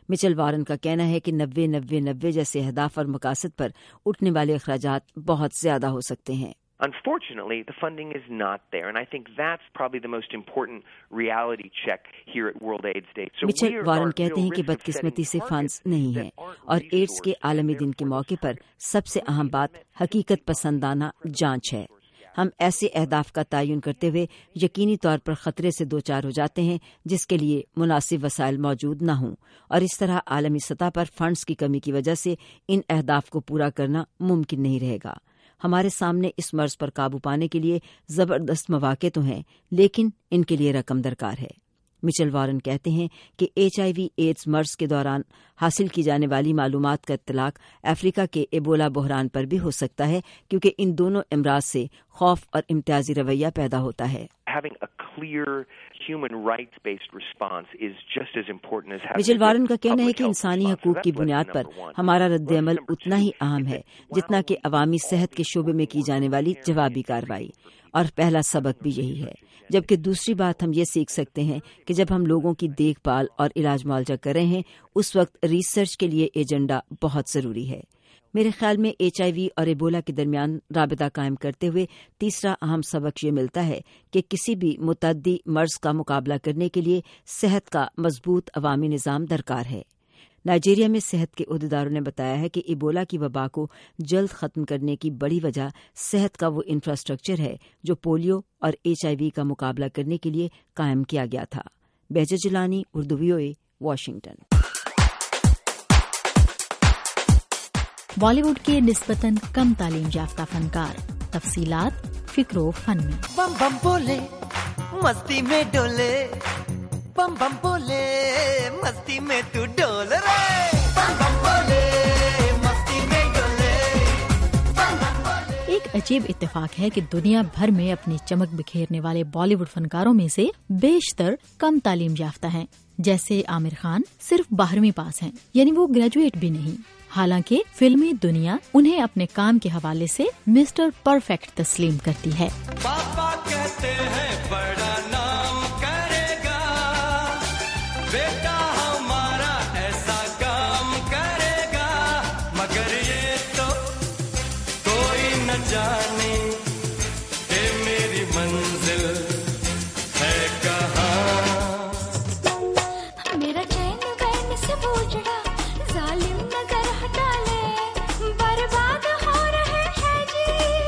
مچل وارن کا کہنا ہے کہ نوے نوے نوے جیسے اہداف اور مقاصد پر اٹھنے والے اخراجات بہت زیادہ ہو سکتے ہیں. Unfortunately, the funding is not there, and I think that's probably the most important reality check here at World AIDS Day. So Mitchell Warren کہتے ہیں کہ بدقسمتی سے فنڈز نہیں ہیں اور ایڈز کے عالمی دن کے موقع پر سب سے اہم بات حقیقت پسندانہ جانچ ہے. ہم ایسے اہداف کا تعین کرتے ہوئے یقینی طور پر خطرے سے دوچار ہو جاتے ہیں جس کے لیے مناسب وسائل موجود نہ ہوں، اور اس طرح عالمی سطح پر فنڈز کی کمی کی وجہ سے ان اہداف کو پورا کرنا ممکن نہیں رہے گا. ہمارے سامنے اس مرض پر قابو پانے کے لیے زبردست مواقع تو ہیں، لیکن ان کے لیے رقم درکار ہے. مچل وارن کہتے ہیں کہ ایچ آئی وی ایڈز مرض کے دوران حاصل کی جانے والی معلومات کا اطلاق افریقہ کے ایبولا بحران پر بھی ہو سکتا ہے، کیونکہ ان دونوں امراض سے خوف اور امتیازی رویہ پیدا ہوتا ہے. مچل وارن کا کہنا ہے کہ انسانی حقوق کی بنیاد پر ہمارا رد عمل اتنا ہی اہم ہے جتنا کہ عوامی صحت کے شعبے میں کی جانے والی جوابی کارروائی، اور پہلا سبق بھی یہی ہے. جبکہ دوسری بات ہم یہ سیکھ سکتے ہیں کہ جب ہم لوگوں کی دیکھ بھال اور علاج معالجہ کر رہے ہیں اس وقت ریسرچ کے لیے ایجنڈا بہت ضروری ہے. میرے خیال میں ایچ آئی وی اور ایبولا کے درمیان رابطہ قائم کرتے ہوئے تیسرا اہم سبق یہ ملتا ہے کہ کسی بھی متعدی مرض کا مقابلہ کرنے کے لیے صحت کا مضبوط عوامی نظام درکار ہے. نائجیریا میں صحت کے عہدیداروں نے بتایا ہے کہ ایبولا کی وبا کو جلد ختم کرنے کی بڑی وجہ صحت کا وہ انفراسٹرکچر ہے جو پولیو اور ایچ آئی وی کا مقابلہ کرنے کے لیے قائم کیا گیا تھا. Behjat Jilani, Urdu V O A, Washington. Bollywood کے نسبتاً کم تعلیم یافتہ فنکار، تفصیلات فکر و فن میں. بم بم بولے مستی میں ڈولے، بم بم بولے مستی میں تو ڈول رے، بم بم بولے مستی میں ڈولے، بم بم بولے. ایک عجیب اتفاق ہے کہ دنیا بھر میں اپنی چمک بکھیرنے والے بالی ووڈ فنکاروں میں سے بیشتر کم تعلیم یافتہ ہیں. جیسے عامر خان صرف بارہویں پاس ہیں، یعنی وہ گریجویٹ بھی نہیں، حالانکہ فلمی دنیا انہیں اپنے کام کے حوالے سے مسٹر پرفیکٹ تسلیم کرتی ہے. پاپا کہتے ہیں بڑا نام کرے گا، بیٹا ہمارا ایسا کام کرے گا، مگر یہ تو کوئی نہ جانے کہ میری منزل ہے کہاں. میرا چین گین سے بوجھڑا ظالم نگر ہٹا لے، برباد ہو رہے ہیں جی،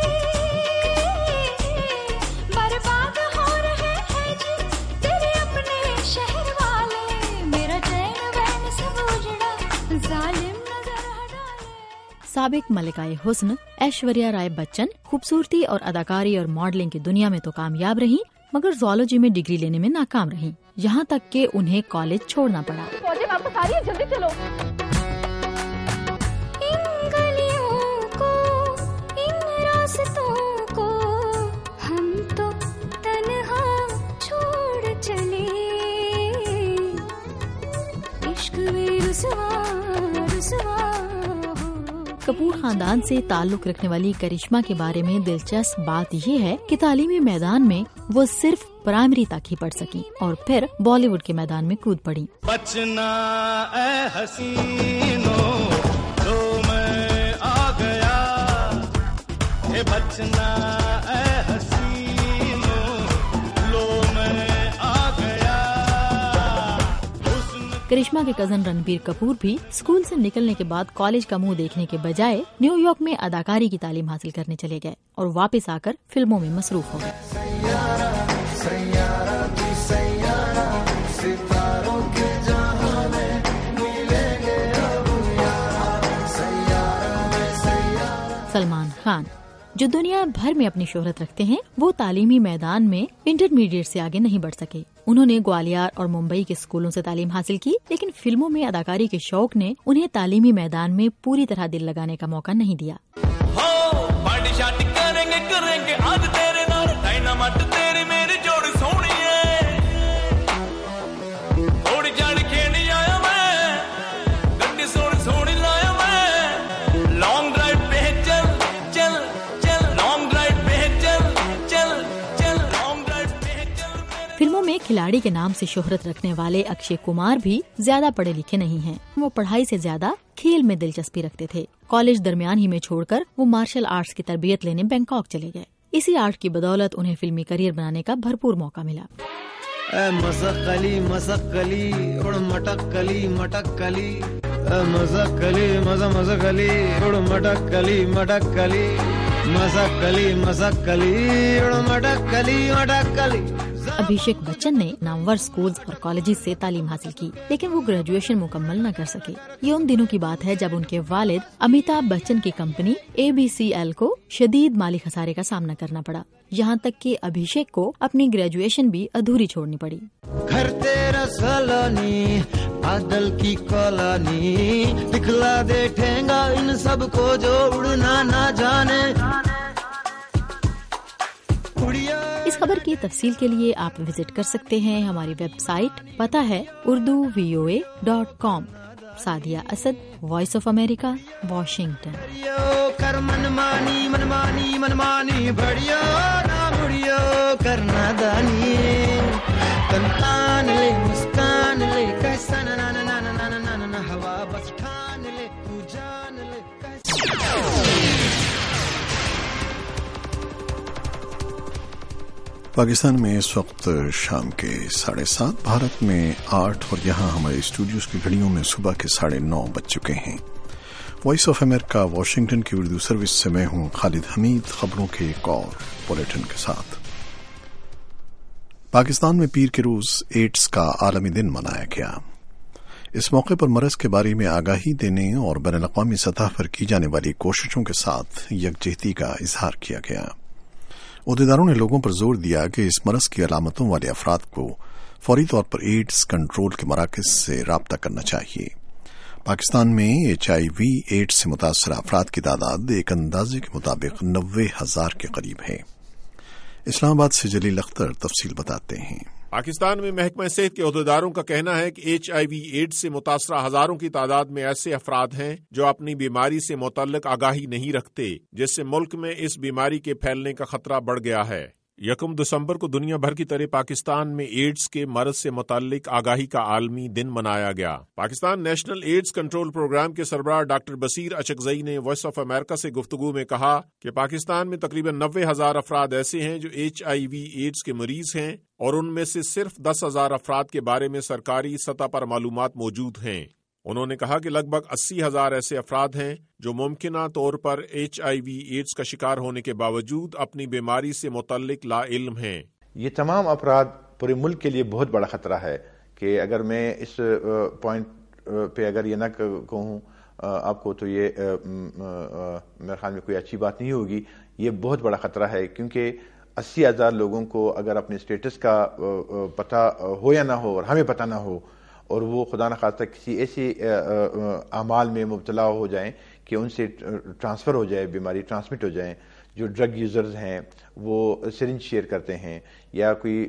برباد ہو رہے ہیں جی تیرے اپنے شہر والے، میرا چین گین سے بوجھڑا ظالم نگر ہٹا لے. سابق ملکہ حسن ایشوریا رائے بچن خوبصورتی اور اداکاری اور ماڈلنگ کی دنیا میں تو کامیاب رہیں، مگر زوالوجی میں ڈگری لینے میں ناکام رہیں، یہاں تک کہ انہیں کالج چھوڑنا پڑا. فوجی واپس آ رہی ہے، جلدی چلو. ان گلیوں کو، ان راستوں کو ہم تو تنہا چھوڑ چلے، عشق میں رسوا رسوا. کپور خاندان سے تعلق رکھنے والی کرشمہ کے بارے میں دلچسپ بات یہ ہے کہ تعلیمی میدان میں وہ صرف پرائمری تک ہی پڑھ سکیں اور پھر بالی ووڈ کے میدان میں کود پڑیں. بچنا اے حسینو تو میں آ گیا، اے بچنا اے حسینو لو میں آ گیا. کرشمہ کے کزن رنبیر کپور بھی اسکول سے نکلنے کے بعد کالج کا منہ دیکھنے کے بجائے نیو یارک میں اداکاری کی تعلیم حاصل کرنے چلے گئے اور واپس آ کر فلموں میں مصروف ہو گئے. سلمان خان جو دنیا بھر میں اپنی شہرت رکھتے ہیں، وہ تعلیمی میدان میں انٹرمیڈیٹ سے آگے نہیں بڑھ سکے. انہوں نے گوالیار اور ممبئی کے اسکولوں سے تعلیم حاصل کی، لیکن فلموں میں اداکاری کے شوق نے انہیں تعلیمی میدان میں پوری طرح دل لگانے کا موقع نہیں دیا. فلموں میں کھلاڑی کے نام سے شہرت رکھنے والے اکشے کمار بھی زیادہ پڑھے لکھے نہیں ہیں. وہ پڑھائی سے زیادہ کھیل میں دلچسپی رکھتے تھے. کالج درمیان ہی میں چھوڑ کر وہ مارشل آرٹس کی تربیت لینے بینکاک چلے گئے. اسی آرٹ کی بدولت انہیں فلمی کریئر بنانے کا بھرپور موقع ملا. اے مزق کلی مزق کلی اڑ مٹک کلی مٹک کلی اے مزق کلی مزہ مزہ کلی اڑ مٹک کلی مٹک کلی مزق کلی مزق کلی اڑ مٹک کلی مٹک کلی. ابھیشیک بچن نے نامور اسکولز اور کالجز سے تعلیم حاصل کی لیکن وہ گریجویشن مکمل نہ کر سکے. یہ ان دنوں کی بات ہے جب ان کے والد امیتابھ بچن کی company A B C L کو شدید مالی خسارے کا سامنا کرنا پڑا. یہاں تک کہ ابھیشیک کو اپنی گریجویشن بھی ادھوری چھوڑنی پڑی. گھر تیرا سلانی عدل کی کالانی دکھلا دے ٹھینگا ان سب کو جو اڑنا نہ جانے. اس خبر کی تفصیل کے لیے آپ وزٹ کر سکتے ہیں ہماری ویب سائٹ. پتہ ہے Urdu V O A dot com. Sadia Asad, voice of America, Washington. کر منمانی منمانی منمانی بڑھیا نہ بڑھیا کرنا دانی تنتان لے مسکان لے کیسا نا نا نا نا نا نا نا ہوا بس ٹھان لے تو جان لے کیسا. پاکستان میں اس وقت شام کے ساڑھے سات، بھارت میں آٹھ اور یہاں ہمارے اسٹوڈیوز کی گھڑیوں میں صبح کے ساڑھے نو بج چکے ہیں. وائس آف امریکہ واشنگٹن کی اردو سروس سے میں ہوں خالد حمید. خبروں کے ایک اور بلیٹن کے ساتھ. پاکستان میں پیر کے روز ایڈز کا عالمی دن منایا گیا. اس موقع پر مرض کے بارے میں آگاہی دینے اور بین الاقوامی سطح پر کی جانے والی کوششوں کے ساتھ یکجہتی کا اظہار کیا گیا. عہدیداروں نے لوگوں پر زور دیا کہ اس مرض کی علامتوں والے افراد کو فوری طور پر ایڈز کنٹرول کے مراکز سے رابطہ کرنا چاہیے. پاکستان میں ایچ آئی وی ایڈز سے متاثرہ افراد کی تعداد ایک اندازے کے مطابق نوے ہزار کے قریب ہے. اسلام آباد سے جلیل اختر تفصیل بتاتے ہیں. پاکستان میں محکمہ صحت کے عہدیداروں کا کہنا ہے کہ ایچ آئی وی ایڈز سے متاثرہ ہزاروں کی تعداد میں ایسے افراد ہیں جو اپنی بیماری سے متعلق آگاہی نہیں رکھتے، جس سے ملک میں اس بیماری کے پھیلنے کا خطرہ بڑھ گیا ہے. یکم دسمبر کو دنیا بھر کی طرح پاکستان میں ایڈز کے مرض سے متعلق آگاہی کا عالمی دن منایا گیا. Pakistan national AIDS control programme کے سربراہ ڈاکٹر بصیر اچکزئی نے وائس آف امریکہ سے گفتگو میں کہا کہ پاکستان میں تقریباً نوے ہزار افراد ایسے ہیں جو ایچ آئی وی ایڈز کے مریض ہیں اور ان میں سے صرف دس ہزار افراد کے بارے میں سرکاری سطح پر معلومات موجود ہیں. انہوں نے کہا کہ لگ بھگ اسی ہزار ایسے افراد ہیں جو ممکنہ طور پر ایچ آئی وی ایڈز کا شکار ہونے کے باوجود اپنی بیماری سے متعلق لا علم ہیں. یہ تمام افراد پورے ملک کے لیے بہت بڑا خطرہ ہے کہ اگر میں اس پوائنٹ پہ اگر یہ نہ کہوں آپ کو تو یہ میرے خیال میں کوئی اچھی بات نہیں ہوگی. یہ بہت بڑا خطرہ ہے کیونکہ اسی ہزار لوگوں کو اگر اپنے اسٹیٹس کا پتہ ہو یا نہ ہو اور ہمیں پتہ نہ ہو اور وہ خدا نخواستہ کسی ایسے اعمال میں مبتلا ہو جائیں کہ ان سے ٹرانسفر ہو جائے، بیماری ٹرانسمٹ ہو جائیں. جو ڈرگ یوزرز ہیں وہ سرنج شیئر کرتے ہیں یا کوئی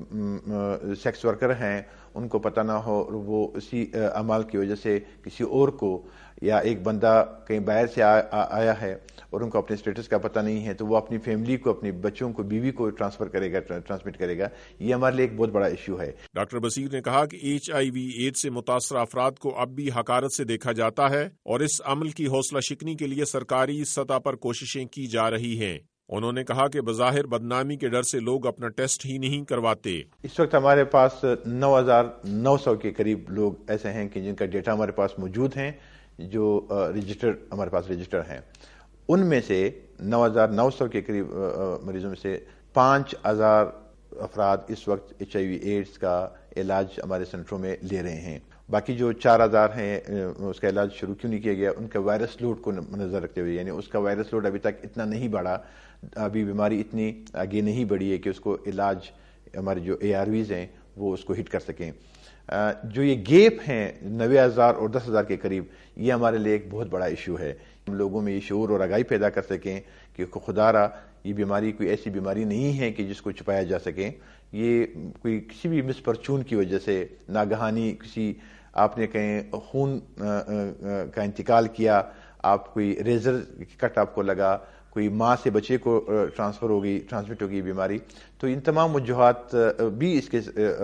سیکس ورکر ہیں ان کو پتہ نہ ہو اور وہ اسی اعمال کی وجہ سے کسی اور کو، یا ایک بندہ کہیں باہر سے آیا ہے اور ان کو اپنے اسٹیٹس کا پتہ نہیں ہے تو وہ اپنی فیملی کو، اپنے بچوں کو، بیوی کو ٹرانسفر کرے گا، ٹرانسمٹ کرے گا. یہ ہمارے لیے ایک بہت بڑا ایشو ہے. ڈاکٹر بصیر نے کہا کہ ایچ آئی وی ایڈز سے متاثرہ افراد کو اب بھی حقارت سے دیکھا جاتا ہے اور اس عمل کی حوصلہ شکنی کے لیے سرکاری سطح پر کوششیں کی جا رہی ہیں. انہوں نے کہا کہ بظاہر بدنامی کے ڈر سے لوگ اپنا ٹیسٹ ہی نہیں کرواتے. اس وقت ہمارے پاس نو ہزار نو سو کے قریب لوگ ایسے ہیں کہ جن کا ڈیٹا ہمارے پاس موجود ہیں، جو رجسٹر ہمارے پاس رجسٹر ہیں. ان میں سے نو ہزار نو سو کے قریب مریضوں میں سے پانچ ہزار افراد اس وقت ایچ آئی وی ایڈز کا علاج ہمارے سینٹروں میں لے رہے ہیں. باقی جو چار ہزار ہیں اس کا علاج شروع کیوں نہیں کیا گیا؟ ان کا وائرس لوڈ کو نظر رکھتے ہوئے، یعنی اس کا وائرس لوڈ ابھی تک اتنا نہیں بڑھا، ابھی بیماری اتنی آگے نہیں بڑھی ہے کہ اس کو علاج ہمارے جو اے آر ویز ہیں وہ اس کو ہٹ کر سکیں. جو یہ گیپ ہیں نوے ہزار اور دس ہزار کے قریب، یہ ہمارے لیے ایک بہت بڑا ایشو ہے. ہم لوگوں میں یہ شعور اور آگاہی پیدا کر سکیں کہ خدا را یہ بیماری کوئی ایسی بیماری نہیں ہے کہ جس کو چھپایا جا سکے. یہ کوئی کسی بھی مسپرچون کی وجہ سے ناگہانی کسی آپ نے کہیں خون کا انتقال کیا، آپ کوئی ریزر کٹ آپ کو لگا، کوئی ماں سے بچے کو ٹرانسفر ہوگی ٹرانسمٹ ہوگی بیماری. تو ان تمام وجوہات بھی اس کے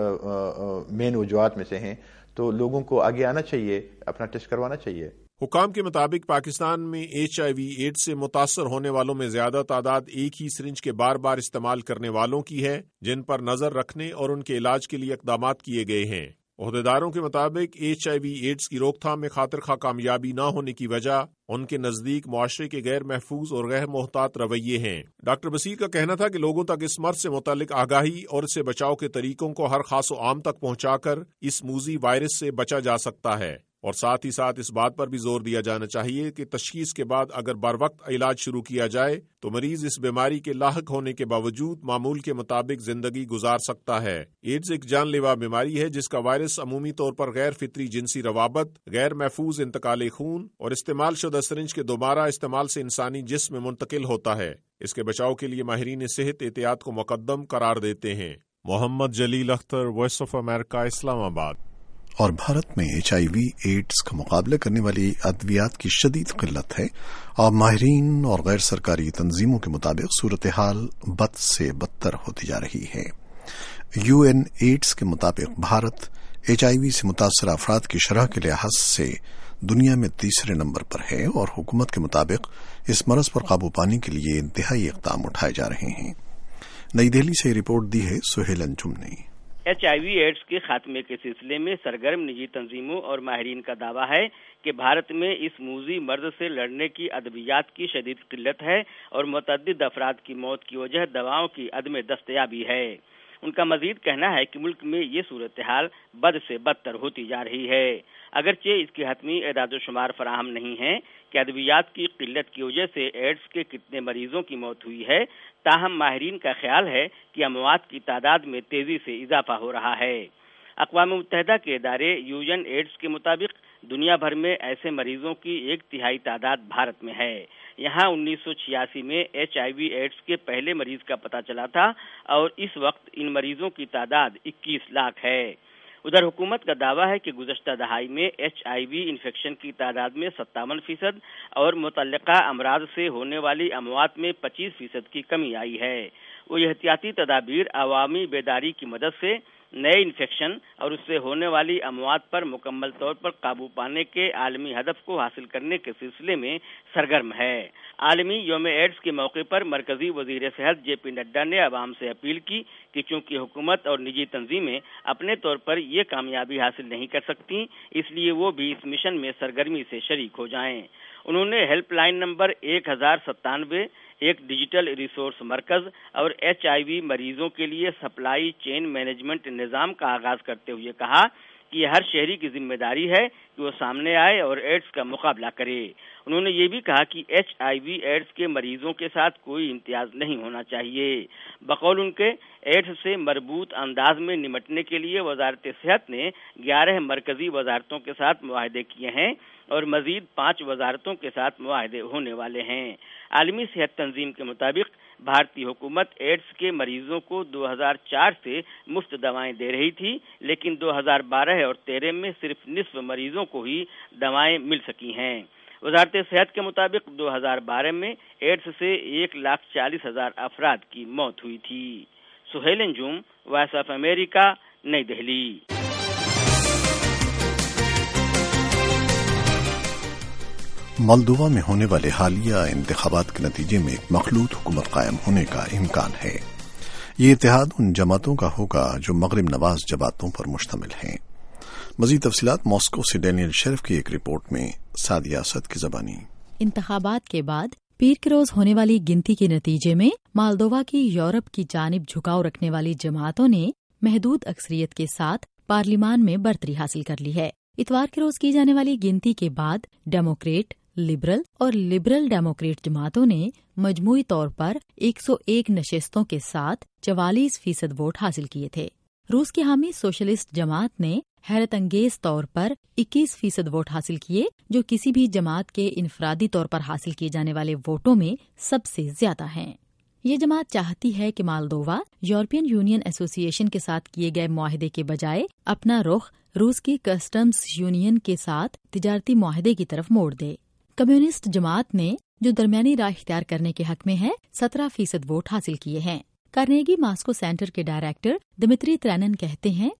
مین وجوہات میں سے ہیں. تو لوگوں کو آگے آنا چاہیے, اپنا ٹیسٹ کروانا چاہیے. حکام کے مطابق پاکستان میں ایچ آئی وی ایڈز سے متاثر ہونے والوں میں زیادہ تعداد ایک ہی سرنج کے بار بار استعمال کرنے والوں کی ہے, جن پر نظر رکھنے اور ان کے علاج کے لیے اقدامات کیے گئے ہیں. عہدیداروں کے مطابق ایچ آئی وی ایڈز کی روک تھام میں خاطر خواہ کامیابی نہ ہونے کی وجہ ان کے نزدیک معاشرے کے غیر محفوظ اور غیر محتاط رویے ہیں. ڈاکٹر بصیر کا کہنا تھا کہ لوگوں تک اس مرض سے متعلق آگاہی اور اس سے بچاؤ کے طریقوں کو ہر خاص و عام تک پہنچا کر اس موذی وائرس سے بچا جا سکتا ہے, اور ساتھ ہی ساتھ اس بات پر بھی زور دیا جانا چاہیے کہ تشخیص کے بعد اگر بر وقت علاج شروع کیا جائے تو مریض اس بیماری کے لاحق ہونے کے باوجود معمول کے مطابق زندگی گزار سکتا ہے. ایڈز ایک جان لیوا بیماری ہے جس کا وائرس عمومی طور پر غیر فطری جنسی روابط, غیر محفوظ انتقال خون اور استعمال شدہ سرنج کے دوبارہ استعمال سے انسانی جسم میں منتقل ہوتا ہے. اس کے بچاؤ کے لیے ماہرین صحت احتیاط کو مقدم قرار دیتے ہیں. Muhammad Jalil Akhtar, voice of America, Islamabad. اور بھارت میں ایچ آئی وی ایڈز کا مقابلہ کرنے والی ادویات کی شدید قلت ہے اور ماہرین اور غیر سرکاری تنظیموں کے مطابق صورتحال بد سے بدتر ہوتی جا رہی ہے. یو این ایڈز کے مطابق بھارت ایچ آئی وی سے متاثرہ افراد کی شرح کے لحاظ سے دنیا میں تیسرے نمبر پر ہے اور حکومت کے مطابق اس مرض پر قابو پانے کے لیے انتہائی اقدام اٹھائے جا رہے ہیں. نئی دہلی سے رپورٹ دی ہے سہیل انجم نے. ایچ آئی وی ایڈز کے خاتمے کے سلسلے میں سرگرم نجی تنظیموں اور ماہرین کا دعویٰ ہے کہ بھارت میں اس موذی مرض سے لڑنے کی ادویات کی شدید قلت ہے اور متعدد افراد کی موت کی وجہ دواؤں کی عدم دستیابی ہے. ان کا مزید کہنا ہے کہ ملک میں یہ صورتحال بد سے بدتر ہوتی جا رہی ہے. اگرچہ اس کی حتمی اعداد و شمار فراہم نہیں ہے کہ ادویات کی قلت کی وجہ سے ایڈز کے کتنے مریضوں کی موت ہوئی ہے, تاہم ماہرین کا خیال ہے کہ اموات کی تعداد میں تیزی سے اضافہ ہو رہا ہے. اقوام متحدہ کے ادارے یوجن ایڈز کے مطابق دنیا بھر میں ایسے مریضوں کی ایک تہائی تعداد بھارت میں ہے. یہاں انیس سو چھیاسی میں ایچ آئی وی ایڈز کے پہلے مریض کا پتہ چلا تھا اور اس وقت ان مریضوں کی تعداد اکیس لاکھ ہے. ادھر حکومت کا دعویٰ ہے کہ گزشتہ دہائی میں ایچ آئی وی انفیکشن کی تعداد میں ستاون فیصد اور متعلقہ امراض سے ہونے والی اموات میں پچیس فیصد کی کمی آئی ہے. وہ احتیاطی تدابیر عوامی بیداری کی مدد سے نئے انفیکشن اور اس سے ہونے والی اموات پر مکمل طور پر قابو پانے کے عالمی ہدف کو حاصل کرنے کے سلسلے میں سرگرم ہے. عالمی یوم ایڈز کے موقع پر مرکزی وزیر صحت جے پی نڈا نے عوام سے اپیل کی کہ چونکہ حکومت اور نجی تنظیمیں اپنے طور پر یہ کامیابی حاصل نہیں کر سکتی, اس لیے وہ بھی اس مشن میں سرگرمی سے شریک ہو جائیں. انہوں نے ہیلپ لائن نمبر ایک ہزار ستانوے, ایک ڈیجیٹل ریسورس مرکز اور ایچ آئی وی مریضوں کے لیے سپلائی چین مینجمنٹ نظام کا آغاز کرتے ہوئے کہا کہ یہ ہر شہری کی ذمہ داری ہے کہ وہ سامنے آئے اور ایڈز کا مقابلہ کرے. انہوں نے یہ بھی کہا کہ ایچ آئی وی ایڈز کے مریضوں کے ساتھ کوئی امتیاز نہیں ہونا چاہیے. بقول ان کے ایڈز سے مربوط انداز میں نمٹنے کے لیے وزارت صحت نے گیارہ مرکزی وزارتوں کے ساتھ معاہدے کیے ہیں اور مزید پانچ وزارتوں کے ساتھ معاہدے ہونے والے ہیں. عالمی صحت تنظیم کے مطابق بھارتی حکومت ایڈز کے مریضوں کو دو ہزار چار سے مفت دوائیں دے رہی تھی, لیکن دو ہزار بارہ اور تیرہ میں صرف نصف مریضوں کو ہی دوائیں مل سکی ہیں. وزارت صحت کے مطابق دو ہزار بارہ میں ایڈز سے ایک لاکھ چالیس ہزار افراد کی موت ہوئی تھی. Sohail Anjum, voice of America, Nai Delhi. Moldova میں ہونے والے حالیہ انتخابات کے نتیجے میں ایک مخلوط حکومت قائم ہونے کا امکان ہے. یہ اتحاد ان جماعتوں کا ہوگا جو مغرب نواز جماعتوں پر مشتمل ہیں. مزید تفصیلات ماسکو سے ڈینیل شریف کی ایک رپورٹ میں سعدیہ اسد کی زبانی. انتخابات کے بعد پیر کے روز ہونے والی گنتی کے نتیجے میں مالدووا کی یورپ کی جانب جھکاؤ رکھنے والی جماعتوں نے محدود اکثریت کے ساتھ پارلیمان میں برتری حاصل کر لی ہے. اتوار کے روز کی جانے والی گنتی کے بعد ڈیموکریٹ, لبرل اور لبرل ڈیموکریٹ جماعتوں نے مجموعی طور پر ایک سو ایک نشستوں کے ساتھ چوالیس فیصد ووٹ حاصل کیے تھے. روس کی حامی سوشلسٹ جماعت نے حیرت انگیز طور پر اکیس فیصد ووٹ حاصل کیے, جو کسی بھی جماعت کے انفرادی طور پر حاصل کیے جانے والے ووٹوں میں سب سے زیادہ ہیں. یہ جماعت چاہتی ہے کہ مالدووا یورپین یونین ایسوسی ایشن کے ساتھ کیے گئے معاہدے کے بجائے اپنا رخ روس کی کسٹمز یونین کے ساتھ تجارتی معاہدے کی طرف موڑ دے. کمیونسٹ جماعت نے جو درمیانی راہ اختیار کرنے کے حق میں ہے سترہ فیصد ووٹ حاصل کیے ہیں۔ کارنیگی ماسکو سینٹر کے ڈائریکٹر دمتری ترینن کہتے ہیں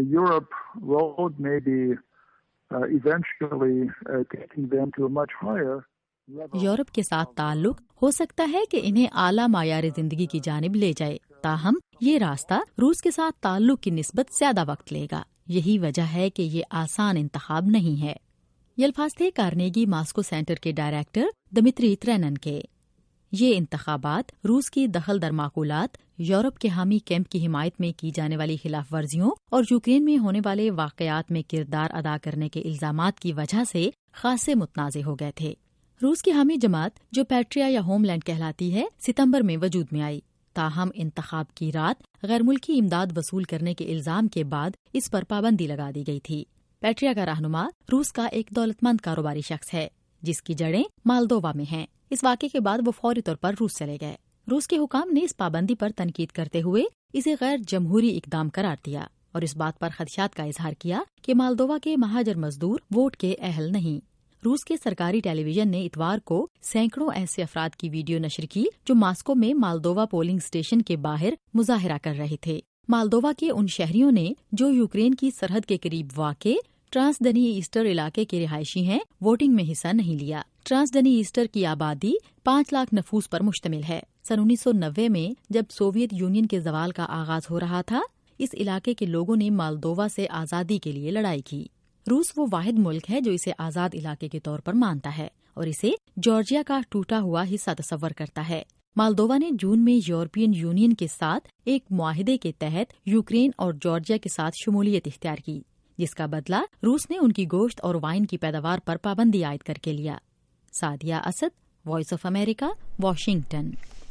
یورپ کے ساتھ تعلق ہو سکتا ہے کہ انہیں اعلیٰ معیار زندگی کی جانب لے جائے، تاہم یہ راستہ روس کے ساتھ تعلق کی نسبت زیادہ وقت لے گا۔ یہی وجہ ہے کہ یہ آسان انتخاب نہیں ہے۔ یہ الفاظ تھے کارنیگی ماسکو سینٹر کے ڈائریکٹر دمتری ترینن کے۔ یہ انتخابات روس کی دخل در معقولات، یورپ کے حامی کیمپ کی حمایت میں کی جانے والی خلاف ورزیوں اور یوکرین میں ہونے والے واقعات میں کردار ادا کرنے کے الزامات کی وجہ سے خاصے متنازع ہو گئے تھے۔ روس کی حامی جماعت جو پیٹریا یا ہوم لینڈ کہلاتی ہے ستمبر میں وجود میں آئی، تاہم انتخاب کی رات غیر ملکی امداد وصول کرنے کے الزام کے بعد اس پر پابندی لگا دی گئی تھی۔ پیٹریا کا رہنما روس کا ایک دولت مند کاروباری شخص ہے جس کی جڑیں مالدووا میں ہیں۔ اس واقعے کے بعد وہ فوری طور پر روس چلے گئے۔ روس کے حکام نے اس پابندی پر تنقید کرتے ہوئے اسے غیر جمہوری اقدام قرار دیا اور اس بات پر خدشات کا اظہار کیا کہ مالدووا کے مہاجر مزدور ووٹ کے اہل نہیں۔ روس کے سرکاری ٹیلی ویژن نے اتوار کو سینکڑوں ایسے افراد کی ویڈیو نشر کی جو ماسکو میں مالدووا پولنگ اسٹیشن کے باہر مظاہرہ کر رہے تھے۔ مالدووا کے ان شہریوں نے جو یوکرین کی سرحد کے قریب واقع ٹرانس ڈنی ایسٹر علاقے کے رہائشی ہیں، ووٹنگ میں حصہ نہیں لیا۔ ٹرانس ڈنی ایسٹر کی آبادی پانچ لاکھ نفوس پر مشتمل ہے۔ سن انیس سو نوے میں جب سوویت یونین کے زوال کا آغاز ہو رہا تھا، اس علاقے کے لوگوں نے مالدووا سے آزادی کے لیے لڑائی کی۔ روس وہ واحد ملک ہے جو اسے آزاد علاقے کے طور پر مانتا ہے اور اسے جارجیا کا ٹوٹا ہوا حصہ تصور کرتا ہے۔ مالدووا نے جون میں یورپین یونین کے ساتھ ایک معاہدے کے تحت یوکرین اور جارجیا کے ساتھ شمولیت اختیار کی، جس کا بدلہ روس نے ان کی گوشت اور وائن کی پیداوار پر پابندی عائد کر کے لیا۔ Sadia Asad, voice of America, Washington.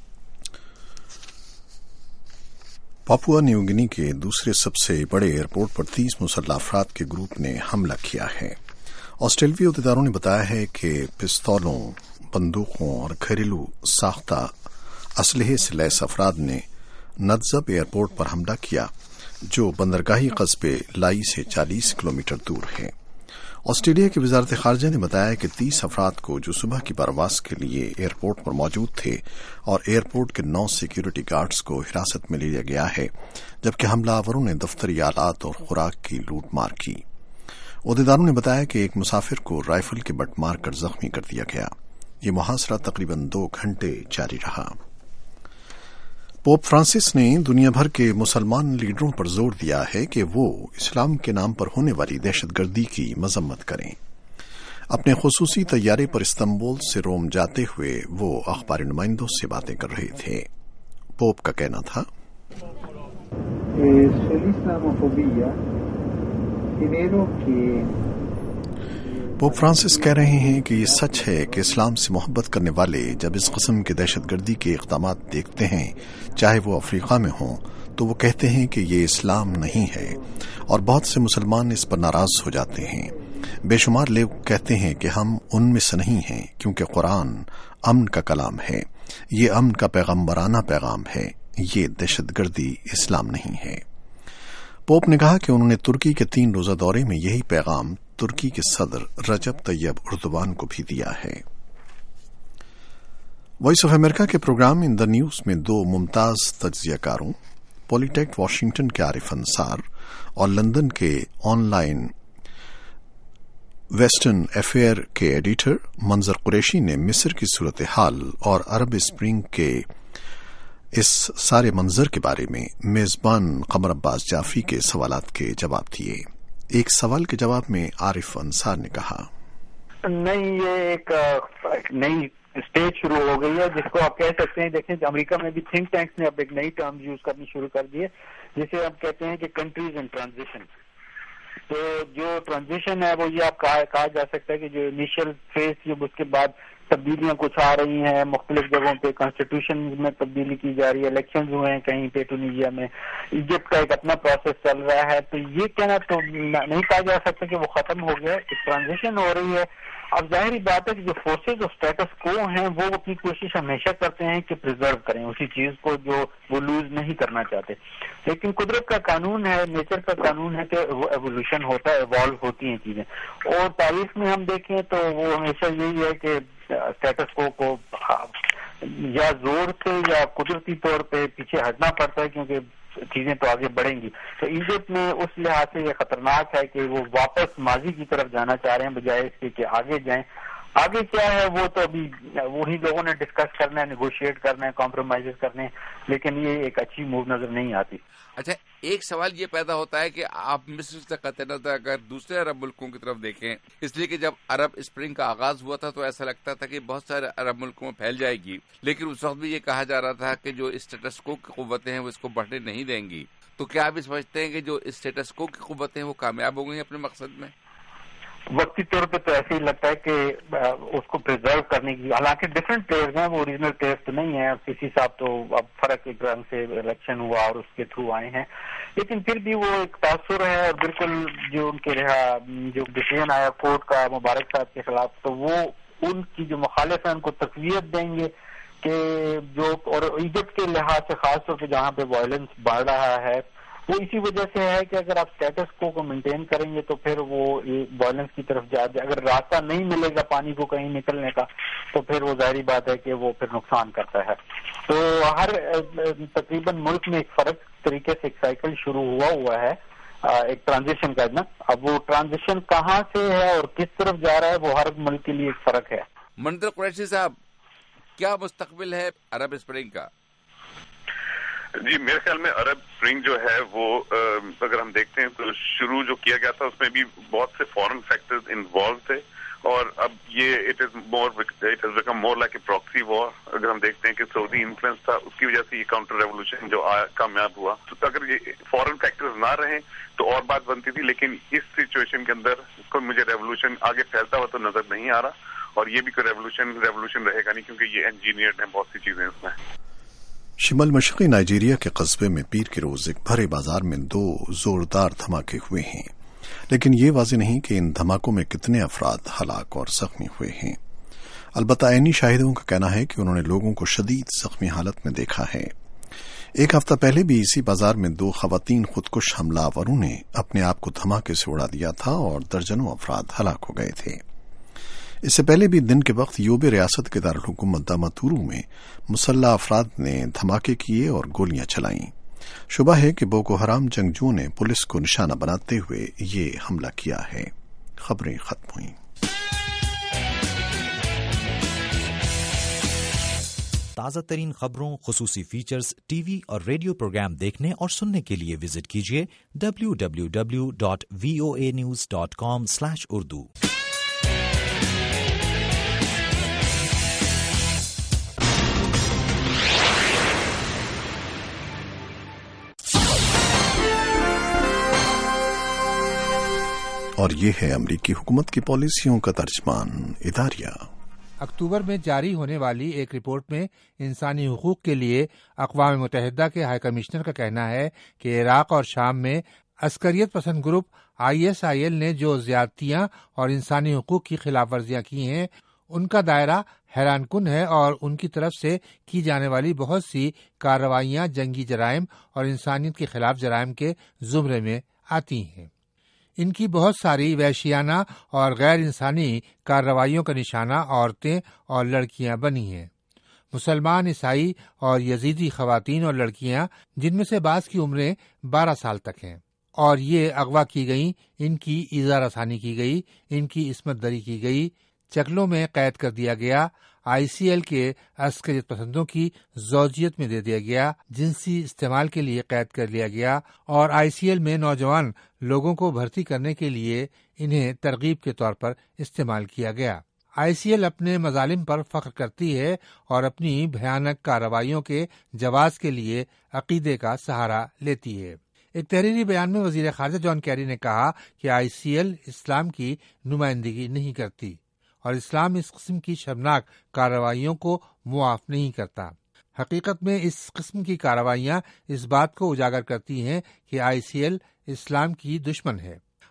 Papua New Guinea کے دوسرے سب سے بڑے ایئرپورٹ پر تیس مسلح افراد کے گروپ نے حملہ کیا ہے۔ آسٹریلوی عہدیداروں نے بتایا ہے کہ پستولوں، بندوقوں اور گھریلو ساختہ اسلحے سے لیس افراد نے ندزب ایئرپورٹ پر حملہ کیا جو بندرگاہی قصبے لائی سے چالیس کلومیٹر دور ہے۔ آسٹریلیا کی وزارت خارجہ نے بتایا کہ تیس افراد کو جو صبح کی پرواز کے لیے ایئرپورٹ پر موجود تھے اور ایئرپورٹ کے نو سیکیورٹی گارڈز کو حراست میں لیا گیا ہے، جبکہ حملہ آوروں نے دفتری آلات اور خوراک کی لوٹ مار کی۔ عہدیداروں نے بتایا کہ ایک مسافر کو رائفل کے بٹ مار کر زخمی کر دیا گیا۔ یہ محاصرہ تقریباً دو گھنٹے جاری رہا۔ پوپ فرانسس نے دنیا بھر کے مسلمان لیڈروں پر زور دیا ہے کہ وہ اسلام کے نام پر ہونے والی دہشت گردی کی مذمت کریں۔ اپنے خصوصی طیارے پر استنبول سے روم جاتے ہوئے وہ اخباری نمائندوں سے باتیں کر رہے تھے۔ پوپ کا کہنا تھا، پوپ فرانسس کہہ رہے ہیں کہ یہ سچ ہے کہ اسلام سے محبت کرنے والے جب اس قسم کے دہشت گردی کے اقدامات دیکھتے ہیں، چاہے وہ افریقہ میں ہوں، تو وہ کہتے ہیں کہ یہ اسلام نہیں ہے، اور بہت سے مسلمان اس پر ناراض ہو جاتے ہیں۔ بے شمار لوگ کہتے ہیں کہ ہم ان میں سے نہیں ہیں، کیونکہ قرآن امن کا کلام ہے، یہ امن کا پیغمبرانہ پیغام ہے، یہ دہشت گردی اسلام نہیں ہے۔ پوپ نے کہا کہ انہوں نے ترکی کے تین روزہ دورے میں یہی پیغام ترکی کے صدر رجب طیب اردوان کو بھی دیا ہے۔ وائس آف امریکہ کے پروگرام ان دا نیوز میں دو ممتاز تجزیہ کاروں، پولی ٹیک واشنگٹن کے عارف انصار اور لندن کے آن لائن ویسٹرن افیئر کے ایڈیٹر منظر قریشی نے مصر کی صورتحال اور عرب اسپرنگ کے اس سارے منظر کے بارے میں میزبان قمر عباس جعفری کے سوالات کے جواب دیے۔ ایک سوال کے جواب میں عارف انصار نے کہا، نہیں، یہ ایک نئی اسٹیج شروع ہو گئی ہے جس کو آپ کہہ سکتے ہیں، دیکھیں امریکہ میں بھی تھنک ٹینکس نے اب ایک نئی ٹرم یوز کرنی شروع کر دی ہے جسے آپ کہتے ہیں کہ کنٹریز ان ٹرانزیشن۔ تو جو ٹرانزیشن ہے وہ یہ آپ کہا جا سکتا ہے کہ جو انیشیل فیز جب اس کے بعد تبدیلیاں کچھ آ رہی ہیں، مختلف جگہوں پہ کانسٹیٹیوشن میں تبدیلی کی جا رہی ہے، الیکشنز ہوئے ہیں کہیں پہ، ٹونیزیا میں، ایجپٹ کا ایک اپنا پروسیس چل رہا ہے، تو یہ کہنا تو نہیں کہا جا سکتا کہ وہ ختم ہو گیا، ایک ٹرانزیشن ہو رہی ہے۔ اب ظاہری بات ہے کہ جو فورسز اور اسٹیٹس کو ہیں وہ اپنی کوشش ہمیشہ کرتے ہیں کہ پریزرو کریں اسی چیز کو جو وہ لوز نہیں کرنا چاہتے، لیکن قدرت کا قانون ہے، نیچر کا قانون ہے کہ وہ ایوولوشن ہوتا ہے، ایوالو ہوتی ہیں چیزیں، اور تاریخ میں ہم دیکھیں تو وہ ہمیشہ یہی ہے کہ اسٹیٹس کو کو یا زور سے یا قدرتی طور پہ پیچھے ہٹنا پڑتا ہے کیونکہ چیزیں تو آگے بڑھیں گی. تو ایجپٹ میں اس لحاظ سے یہ خطرناک ہے کہ وہ واپس ماضی کی طرف جانا چاہ رہے ہیں بجائے اس کے کہ آگے جائیں. آگے کیا ہے وہ تو ابھی وہی لوگوں نے ڈسکس کرنا ہے، نیگوشیٹ کرنا ہے، کمپرومائز کرنے ہیں، لیکن یہ ایک اچھی موو نظر نہیں آتی. اچھا، ایک سوال یہ پیدا ہوتا ہے کہ آپ مصر سے قطع نظر اگر دوسرے عرب ملکوں کی طرف دیکھیں، اس لیے کہ جب عرب اسپرنگ کا آغاز ہوا تھا تو ایسا لگتا تھا کہ بہت سارے عرب ملکوں میں پھیل جائے گی، لیکن اس وقت بھی یہ کہا جا رہا تھا کہ جو اسٹیٹس کو کی قوتیں ہیں وہ اس کو بڑھنے نہیں دیں گی. تو کیا آپ سمجھتے ہیں کہ جو اسٹیٹس کو کی قوتیں ہیں وہ کامیاب ہو گئی اپنے مقصد میں؟ وقتی طور پہ تو ایسے ہی لگتا ہے کہ اس کو پرزرو کرنے کی، حالانکہ ڈفرینٹ پلیئرز ہیں، وہ اوریجنل پلیئرز تو نہیں ہیں. کسی صاحب تو اب فرق ایک رنگ سے الیکشن ہوا اور اس کے تھرو آئے ہیں، لیکن پھر بھی وہ ایک تاثر ہے. اور بالکل جو ان کے رہا جو ڈسیزن آیا کورٹ کا مبارک صاحب کے خلاف، تو وہ ان کی جو مخالف ہیں ان کو تقویت دیں گے کہ جو، اور ایجپٹ کے لحاظ سے خاص طور پہ جہاں پہ وائلنس بڑھ رہا ہے وہ اسی وجہ سے ہے کہ اگر آپ اسٹیٹس کو کو مینٹین کریں گے تو پھر وہ وائلنس کی طرف جا جائے. اگر راستہ نہیں ملے گا پانی کو کہیں نکلنے کا تو پھر وہ ظاہری بات ہے کہ وہ پھر نقصان کرتا ہے. تو ہر تقریباً ملک میں ایک فرق طریقے سے ایک سائیکل شروع ہوا ہوا ہے، ایک ٹرانزیشن کا نا. اب وہ ٹرانزیشن کہاں سے ہے اور کس طرف جا رہا ہے وہ ہر ملک کے لیے ایک فرق ہے. منظر قریشی صاحب، کیا مستقبل ہے عرب اسپرنگ کا؟ جی، میرے خیال میں عرب اسپرنگ جو ہے وہ اگر ہم دیکھتے ہیں تو شروع جو کیا گیا تھا اس میں بھی بہت سے فورن فیکٹرز انوالو تھے، اور اب یہ it is more it has become more like a proxy war. اگر ہم دیکھتے ہیں کہ سعودی انفلوئنس تھا اس کی وجہ سے یہ کاؤنٹر ریولوشن جو کامیاب ہوا. تو اگر یہ فورن فیکٹرز نہ رہیں تو اور بات بنتی تھی، لیکن اس سچویشن کے اندر کوئی مجھے ریولوشن آگے پھیلتا ہوا تو نظر نہیں آ رہا، اور یہ بھی کوئی ریولوشن ریولوشن رہے گا نہیں کیونکہ یہ انجینئرڈ ہیں بہت سی چیزیں اس میں. شمال مشرقی نائجیریا کے قصبے میں پیر کے روز ایک بھرے بازار میں دو زوردار دھماکے ہوئے ہیں، لیکن یہ واضح نہیں کہ ان دھماکوں میں کتنے افراد ہلاک اور زخمی ہوئے ہیں. البتہ عینی شاہدوں کا کہنا ہے کہ انہوں نے لوگوں کو شدید زخمی حالت میں دیکھا ہے. ایک ہفتہ پہلے بھی اسی بازار میں دو خواتین خودکش حملہ آوروں نے اپنے آپ کو دھماکے سے اڑا دیا تھا اور درجنوں افراد ہلاک ہو گئے تھے. اس سے پہلے بھی دن کے وقت یوبے ریاست کے دارالحکومت داماتورو میں مسلح افراد نے دھماکے کیے اور گولیاں چلائیں. شبہ ہے کہ بوکو حرام جنگجوؤں نے پولیس کو نشانہ بناتے ہوئے یہ حملہ کیا ہے. خبریں ختم ہوئیں. تازہ ترین خبروں، خصوصی فیچرز، ٹی وی اور ریڈیو پروگرام دیکھنے اور سننے کے لیے وزٹ کیجیے W W W dot V O A news dot com slash Urdu. اور یہ ہے امریکی حکومت کی پالیسیوں کا ترجمان اداریہ. اکتوبر میں جاری ہونے والی ایک رپورٹ میں انسانی حقوق کے لیے اقوام متحدہ کے ہائی کمشنر کا کہنا ہے کہ عراق اور شام میں عسکریت پسند group I S I L نے جو زیادتیاں اور انسانی حقوق کی خلاف ورزیاں کی ہیں ان کا دائرہ حیران کن ہے، اور ان کی طرف سے کی جانے والی بہت سی کارروائیاں جنگی جرائم اور انسانیت کے خلاف جرائم کے زمرے میں آتی ہیں. ان کی بہت ساری وحشیانہ اور غیر انسانی کارروائیوں کا نشانہ عورتیں اور لڑکیاں بنی ہیں. مسلمان، عیسائی اور یزیدی خواتین اور لڑکیاں، جن میں سے بعض کی عمریں بارہ سال تک ہیں، اور یہ اغوا کی گئیں، ان کی ایذا رسانی کی گئی، ان کی عصمت دری کی گئی، چکلوں میں قید کر دیا گیا، آئی سی ایل کے عسکریت پسندوں کی زوجیت میں دے دیا گیا، جنسی استعمال کے لیے قید کر لیا گیا، اور آئی سی ایل میں نوجوان لوگوں کو بھرتی کرنے کے لیے انہیں ترغیب کے طور پر استعمال کیا گیا. آئی سی ایل اپنے مظالم پر فخر کرتی ہے اور اپنی بھیانک کارروائیوں کے جواز کے لیے عقیدے کا سہارا لیتی ہے. ایک تحریری بیان میں وزیر خارجہ جان کیری نے کہا کہ آئی سی ایل اسلام کی نمائندگی نہیں کرتی اور اسلام اس قسم کی شرمناک کارروائیوں کو معاف نہیں کرتا. حقیقت میں اس قسم کی کارروائیاں اس بات کو اجاگر کرتی ہیں کہ آئی سی ایل اسلام کی دشمن ہے.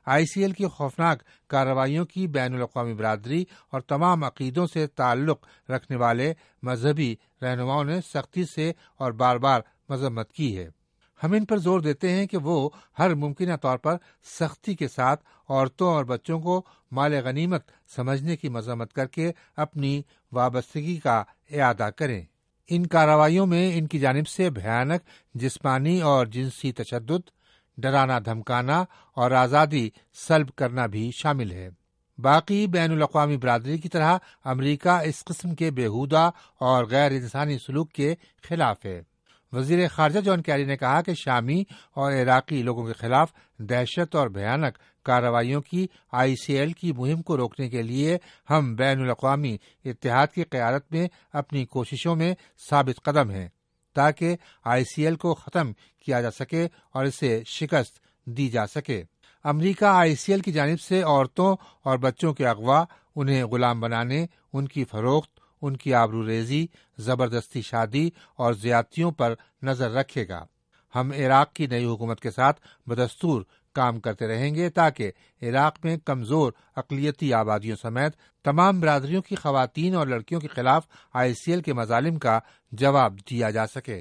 آئی سی ایل کی خوفناک کارروائیوں کی بین الاقوامی برادری اور تمام عقیدوں سے تعلق رکھنے والے مذہبی رہنماؤں نے سختی سے اور بار بار مذمت کی ہے۔ ہم ان پر زور دیتے ہیں کہ وہ ہر ممکنہ طور پر سختی کے ساتھ عورتوں اور بچوں کو مال غنیمت سمجھنے کی مذمت کر کے اپنی وابستگی کا اعادہ کریں۔ ان کارروائیوں میں ان کی جانب سے بھیانک جسمانی اور جنسی تشدد، ڈرانا دھمکانا اور آزادی سلب کرنا بھی شامل ہے۔ باقی بین الاقوامی برادری کی طرح امریکہ اس قسم کے بیہودہ اور غیر انسانی سلوک کے خلاف ہے۔ وزیر خارجہ جان کیری نے کہا کہ شامی اور عراقی لوگوں کے خلاف دہشت اور بھیانک کارروائیوں کی آئی سی ایل کی مہم کو روکنے کے لیے ہم بین الاقوامی اتحاد کی قیادت میں اپنی کوششوں میں ثابت قدم ہیں تاکہ آئی سی ایل کو ختم کیا جا سکے اور اسے شکست دی جا سکے۔ امریکہ آئی سی ایل کی جانب سے عورتوں اور بچوں کے اغوا، انہیں غلام بنانے، ان کی فروخت، ان کی آبرو ریزی، زبردستی شادی اور زیادتیوں پر نظر رکھے گا۔ ہم عراق کی نئی حکومت کے ساتھ بدستور کام کرتے رہیں گے تاکہ عراق میں کمزور اقلیتی آبادیوں سمیت تمام برادریوں کی خواتین اور لڑکیوں کے خلاف آئی سی ایل کے مظالم کا جواب دیا جا سکے۔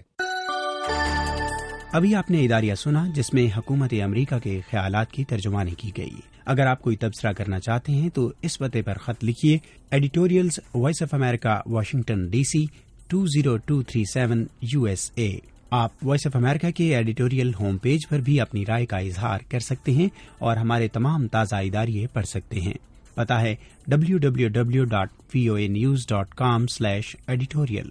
ابھی آپ نے اداریہ سنا جس میں حکومت امریکہ کے خیالات کی ترجمانی کی گئی۔ اگر آپ کوئی تبصرہ کرنا چاہتے ہیں تو اس پتے پر خط لکھیے، editorials voice of America Washington D C two zero two three seven U S A. آپ وائس آف امریکہ کے ایڈیٹوریل ہوم پیج پر بھی اپنی رائے کا اظہار کر سکتے ہیں اور ہمارے تمام تازہ اداریے پڑھ سکتے ہیں۔ پتہ ہے W W W dot V O A news dot com slash editorial.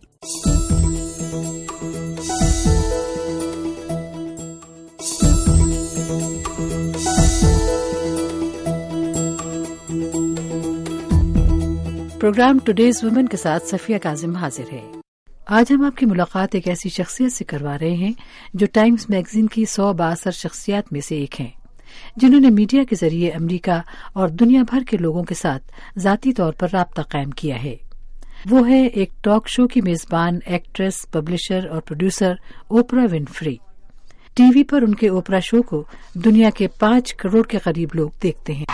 Programme today's women کے ساتھ صفیہ کاظم حاضر ہے۔ آج ہم آپ کی ملاقات ایک ایسی شخصیت سے کروا رہے ہیں جو ٹائمز میگزین کی سو بااثر شخصیات میں سے ایک ہیں، جنہوں نے میڈیا کے ذریعے امریکہ اور دنیا بھر کے لوگوں کے ساتھ ذاتی طور پر رابطہ قائم کیا ہے۔ وہ ہے ایک ٹاک شو کی میزبان، ایکٹریس، پبلشر اور producer Oprah Winfrey. T V پر ان کے اوپرا شو کو دنیا کے پانچ کروڑ کے قریب لوگ دیکھتے ہیں۔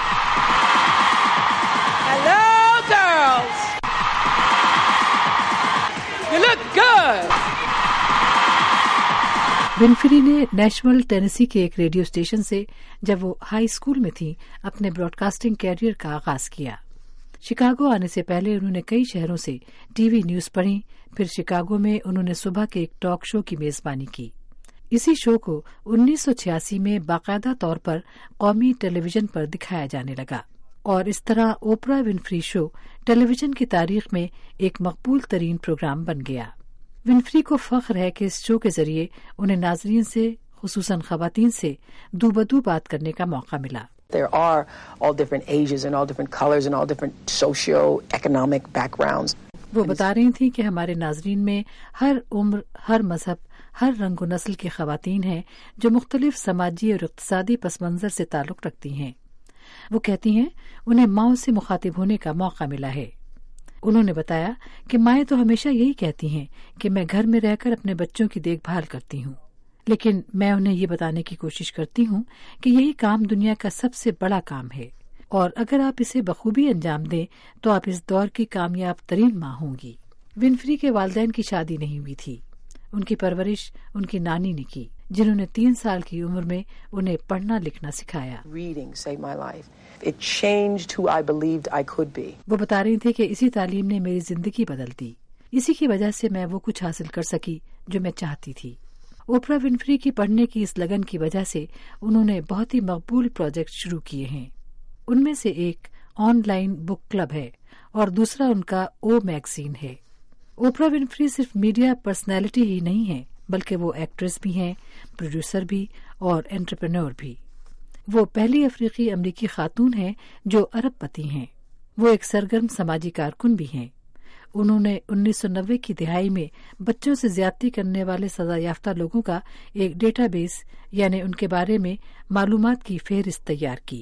ونفری نے نیشنل ٹینیسی کے ایک ریڈیو اسٹیشن سے جب وہ ہائی اسکول میں تھیں اپنے براڈ کاسٹنگ کیریئر کا آغاز کیا۔ شکاگو آنے سے پہلے انہوں نے کئی شہروں سے ٹی وی نیوز پڑھی، پھر شکاگو میں انہوں نے صبح کے ایک ٹاک شو کی میزبانی کی۔ اسی شو کو انیس سو چھیاسی میں باقاعدہ طور پر قومی ٹیلی ویژن پر دکھایا جانے لگا اور اس طرح اوپرا ونفری شو ٹیلی ویژن کی تاریخ میں ایک مقبول ترین پروگرام بن گیا۔ ونفری کو فخر ہے کہ اس شو کے ذریعے انہیں ناظرین سے، خصوصاً خواتین سے دو بدو بات کرنے کا موقع ملا۔ There are all different ages and all different colors and all different socio-economic backgrounds. وہ بتا رہی تھیں کہ ہمارے ناظرین میں ہر عمر، ہر مذہب، ہر رنگ و نسل کی خواتین ہیں جو مختلف سماجی اور اقتصادی پس منظر سے تعلق رکھتی ہیں۔ وہ کہتی ہیں انہیں ماؤں سے مخاطب ہونے کا موقع ملا ہے۔ انہوں نے بتایا کہ مائیں تو ہمیشہ یہی کہتی ہیں کہ میں گھر میں رہ کر اپنے بچوں کی دیکھ بھال کرتی ہوں، لیکن میں انہیں یہ بتانے کی کوشش کرتی ہوں کہ یہی کام دنیا کا سب سے بڑا کام ہے اور اگر آپ اسے بخوبی انجام دیں تو آپ اس دور کی کامیاب ترین ماں ہوں گی۔ ونفری کے والدین کی شادی نہیں ہوئی تھی، ان کی پرورش ان کی نانی نے کی، جنہوں نے تین سال کی عمر میں انہیں پڑھنا لکھنا سکھایا۔ Reading saved my life. It changed who I believed I could be. وہ بتا رہی تھی کہ اسی تعلیم نے میری زندگی بدل دی، اسی کی وجہ سے میں وہ کچھ حاصل کر سکی جو میں چاہتی تھی۔ اوپرا ونفری کی پڑھنے کی اس لگن کی وجہ سے انہوں نے بہت ہی مقبول پروجیکٹ شروع کیے ہیں۔ ان میں سے ایک آن لائن بک کلب ہے اور دوسرا ان کا او میگزین ہے۔ اوپرا ونفری صرف میڈیا پرسنالٹی ہی نہیں ہے بلکہ وہ ایکٹریس بھی ہیں، پروڈیوسر بھی اور انٹرپرینور بھی۔ وہ پہلی افریقی امریکی خاتون ہیں جو ارب پتی ہیں۔ وہ ایک سرگرم سماجی کارکن بھی ہیں۔ انہوں نے انیس سو نوے کی دہائی میں بچوں سے زیادتی کرنے والے سزا یافتہ لوگوں کا ایک ڈیٹا بیس یعنی ان کے بارے میں معلومات کی فہرست تیار کی۔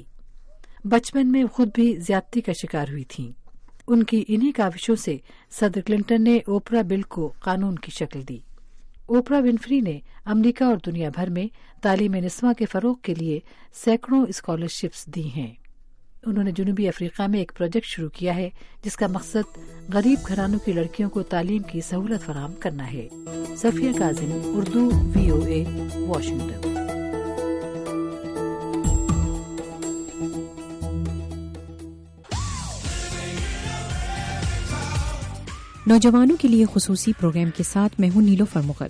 بچپن میں خود بھی زیادتی کا شکار ہوئی تھیں۔ ان کی انہی کاوشوں سے صدر کلنٹن نے اوپرا بل کو قانون کی شکل دی۔ ओपरा विनफ्री ने अमेरिका और दुनिया भर में तालीम निस्वां के फरोग के लिए सैकड़ों स्कॉलरशिप्स दी हैं। उन्होंने जनूबी अफ्रीका में एक प्रोजेक्ट शुरू किया है जिसका मकसद गरीब घरानों की लड़कियों को तालीम की सहूलत फराहम करना है। Safia Kazim, Urdu, VOA, Washington. नौजवानों के लिए खुसूसी प्रोग्राम के साथ मैं हूं नीलोफर मुगल।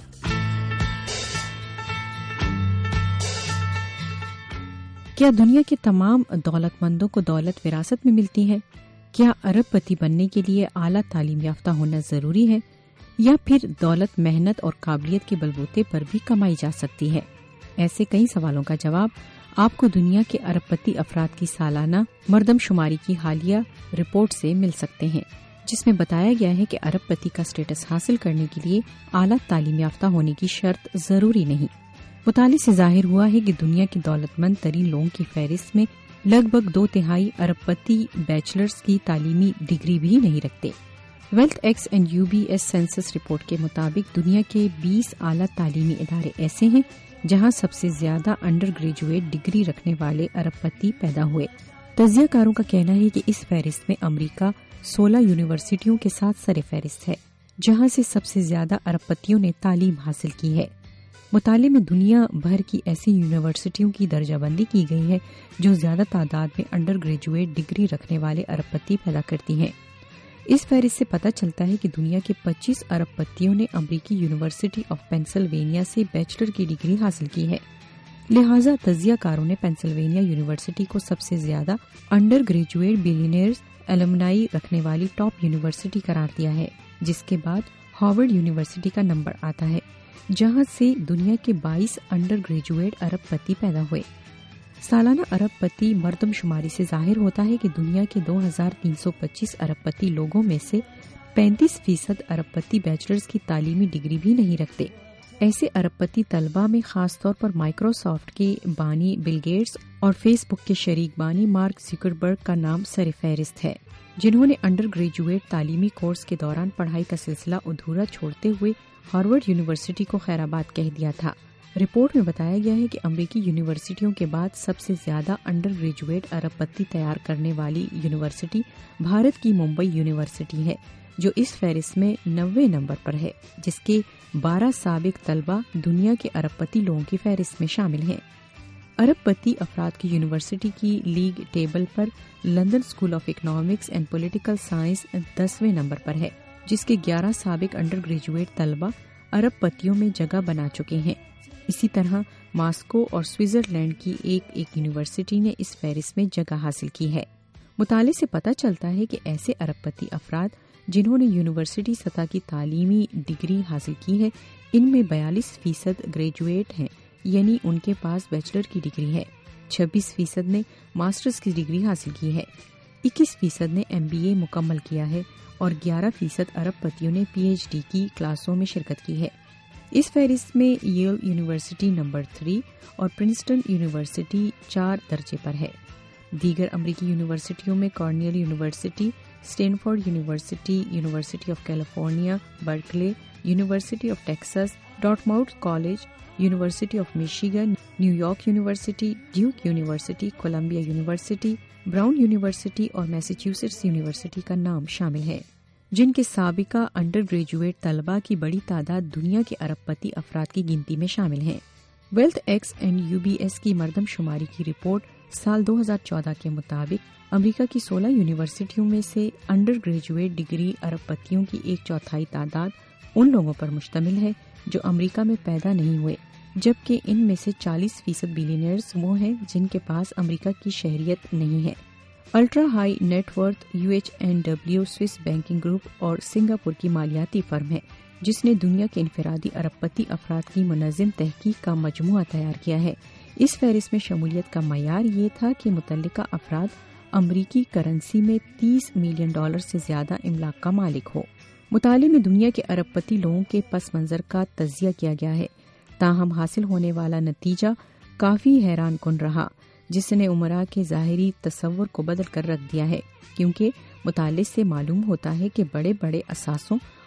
क्या दुनिया के तमाम दौलतमंदों को दौलत विरासत में मिलती है? क्या अरबपति बनने के लिए आला तालीम याफ्ता होना जरूरी है, या फिर दौलत मेहनत और काबिलियत के बलबूते पर भी कमाई जा सकती है? ऐसे कई सवालों का जवाब आपको दुनिया के अरबपति अफराद की सालाना मर्दमशुमारी की हालिया रिपोर्ट से मिल सकते हैं, जिसमें बताया गया है कि अरबपति का स्टेटस हासिल करने के लिए आला तालीम याफ्ता होने की शर्त जरूरी नहीं। मुताले से जाहिर हुआ है कि दुनिया के दौलतमंद तरीन लोगों की फहरिस्त में लगभग दो तिहाई अरबपति बैचलर्स की तालीमी डिग्री भी नहीं रखते। Wealth X and UBS census report के मुताबिक दुनिया के बीस आला तालीमी इदारे ऐसे हैं जहां सबसे ज्यादा अंडर ग्रेजुएट डिग्री रखने वाले अरबपति पैदा हुए। तज्जियाकारों का कहना है कि इस फहरिस्त में अमरीका सोलह यूनिवर्सिटियों के साथ सरे फहरिस्त है, जहां से सबसे ज्यादा अरबपतियों ने तालीम हासिल की है। मुताले में दुनिया भर की ऐसी यूनिवर्सिटियों की दर्जाबंदी की गई है जो ज्यादा तादाद में अंडर ग्रेजुएट डिग्री रखने वाले अरबपति पैदा करती हैं। इस फहरिस्त से पता चलता है कि दुनिया के पच्चीस अरबपतियों ने अमरीकी यूनिवर्सिटी ऑफ पेंसिल्वेनिया से बैचलर की डिग्री हासिल की है। लिहाजा तज्जियाकारों ने पेंसिल्वेनिया यूनिवर्सिटी को सबसे ज्यादा अंडर ग्रेजुएट बिलियनियर्स एलुमनाई रखने वाली टॉप यूनिवर्सिटी करार दिया है, जिसके बाद हार्वर्ड यूनिवर्सिटी का नंबर आता है, जहां से दुनिया के बाईस अंडर ग्रेजुएट अरबपति पैदा हुए। सालाना अरबपति मर्दमशुमारी से जाहिर होता है कि दुनिया के दो हजार तीन सौ पच्चीस अरबपति लोगों में से पैंतीस फीसद अरबपति बैचलर्स की तालीमी डिग्री भी नहीं रखते। ऐसे अरबपति तलबा में खास तौर पर माइक्रोसॉफ्ट के बानी बिल गेट्स और फेसबुक के शरीक बानी मार्क जुकरबर्ग का नाम सर फहरिस्त है, जिन्होंने अंडर ग्रेजुएट तालीमी कोर्स के दौरान पढ़ाई का सिलसिला अधूरा छोड़ते हुए हार्वर्ड यूनिवर्सिटी को खैराबाद कह दिया था। रिपोर्ट में बताया गया है कि अमेरिकी यूनिवर्सिटियों के बाद सबसे ज्यादा अंडर ग्रेजुएट अरबपति तैयार करने वाली यूनिवर्सिटी भारत की मुंबई यूनिवर्सिटी है, जो इस फहरिस्त में नब्बे नंबर पर है, जिसके बारह साबिक तलबा दुनिया के अरबपति लोगों की फहरिस्त में शामिल हैं। अरबपति अफराद की यूनिवर्सिटी की लीग टेबल पर London school of economics and political science दसवें नंबर पर है, जिसके ग्यारह साबिक अंडर ग्रेजुएट तलबा अरबपतियों में जगह बना चुके हैं। इसी तरह मास्को और स्विट्जरलैंड की एक एक यूनिवर्सिटी ने इस फहरिस्त में जगह हासिल की है। मुताले से पता चलता है कि ऐसे अरबपति अफराद जिन्होंने यूनिवर्सिटी सतह की तालीमी डिग्री हासिल की है, इनमें बयालीस फीसद ग्रेजुएट हैं, यानी उनके पास बैचलर की डिग्री है। छब्बीस फीसद ने मास्टर्स की डिग्री हासिल की है। इक्कीस फीसद ने एमबीए मुकम्मल किया है और ग्यारह फीसद अरबपतियों ने पीएचडी की क्लासों में शिरकत की है। इस फहरिस्त में येल यूनिवर्सिटी नंबर थ्री और प्रिंसटन यूनिवर्सिटी चार दर्जे पर है। दीगर अमरीकी यूनिवर्सिटियों में Cornell university, Stanford university, university of California, Berkeley, university of Texas, Dartmouth college, university of Michigan, New York university, Duke university, Columbia university, Brown university और मैसाचुसेट्स यूनिवर्सिटी का नाम शामिल है, जिनके साबिका अंडर ग्रेजुएट तलबा की बड़ी तादाद दुनिया के अरबपति अफराद की गिनती में शामिल हैं। वेल्थ एक्स एंड यूबीएस की मर्दमशुमारी की रिपोर्ट साल दो हजार चौदह के मुताबिक अमेरिका की सोलह यूनिवर्सिटियों में से अंडर ग्रेजुएट डिग्री अरबपतियों की एक चौथाई तादाद उन लोगों पर मुश्तमिल है जो अमेरिका में पैदा नहीं हुए, जबकि इनमें से चालीस फीसद बिलियनियर्स वो हैं जिनके पास अमेरिका की शहरियत नहीं है। Ultra high net worth UHNW Swiss banking group और सिंगापुर की मालियाती फर्म है, जिसने दुनिया के इनफरादी अरबपति अफराद की मुनज़्ज़म तहकीक का मजमुआ तैयार किया है। इस फहरिस्त में शमूलियत का मयार ये था कि मुतल्लिका अफराद अमरीकी करेंसी में तीस मिलियन डॉलर से ज्यादा इमलाक का मालिक हो। मुताले में दुनिया के अरबपति लोगों के पस मंजर का तजिया किया गया है, ताहम हासिल होने वाला नतीजा काफी हैरान कुन रहा, जिसने उमरा के ज़ाहिरी तस्वुर को बदल कर रख दिया है, क्योंकि मुताले से मालूम होता है कि बड़े बड़े असासों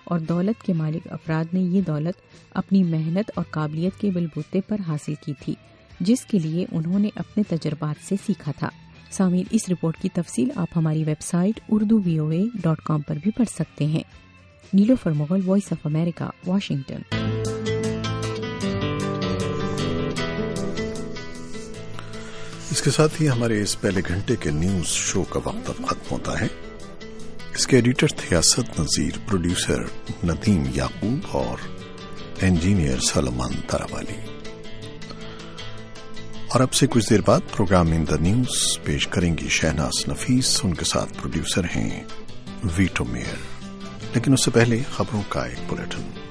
اور دولت کے مالک افراد نے یہ دولت اپنی محنت اور قابلیت کے بلبوتے پر حاصل کی تھی، جس کے لیے انہوں نے اپنے تجربات سے سیکھا تھا۔ سامعین، اس رپورٹ کی تفصیل آپ ہماری website Urdu V O A dot com پر بھی پڑھ سکتے ہیں۔ Nilofar Mughal, voice of America, Washington. اس کے ساتھ ہی ہمارے اس پہلے گھنٹے کے نیوز شو کا وقت اب ختم ہوتا ہے۔ اس کے ایڈیٹر تھے اسد نذیر، پروڈیوسر ندیم یعقوب اور انجینئر سلمان تراوالی۔ اور اب سے کچھ دیر بعد پروگرام ان دا نیوز پیش کریں گی شہناز نفیس، ان کے ساتھ پروڈیوسر ہیں ویٹو میئر۔ لیکن اس سے پہلے خبروں کا ایک بلیٹن۔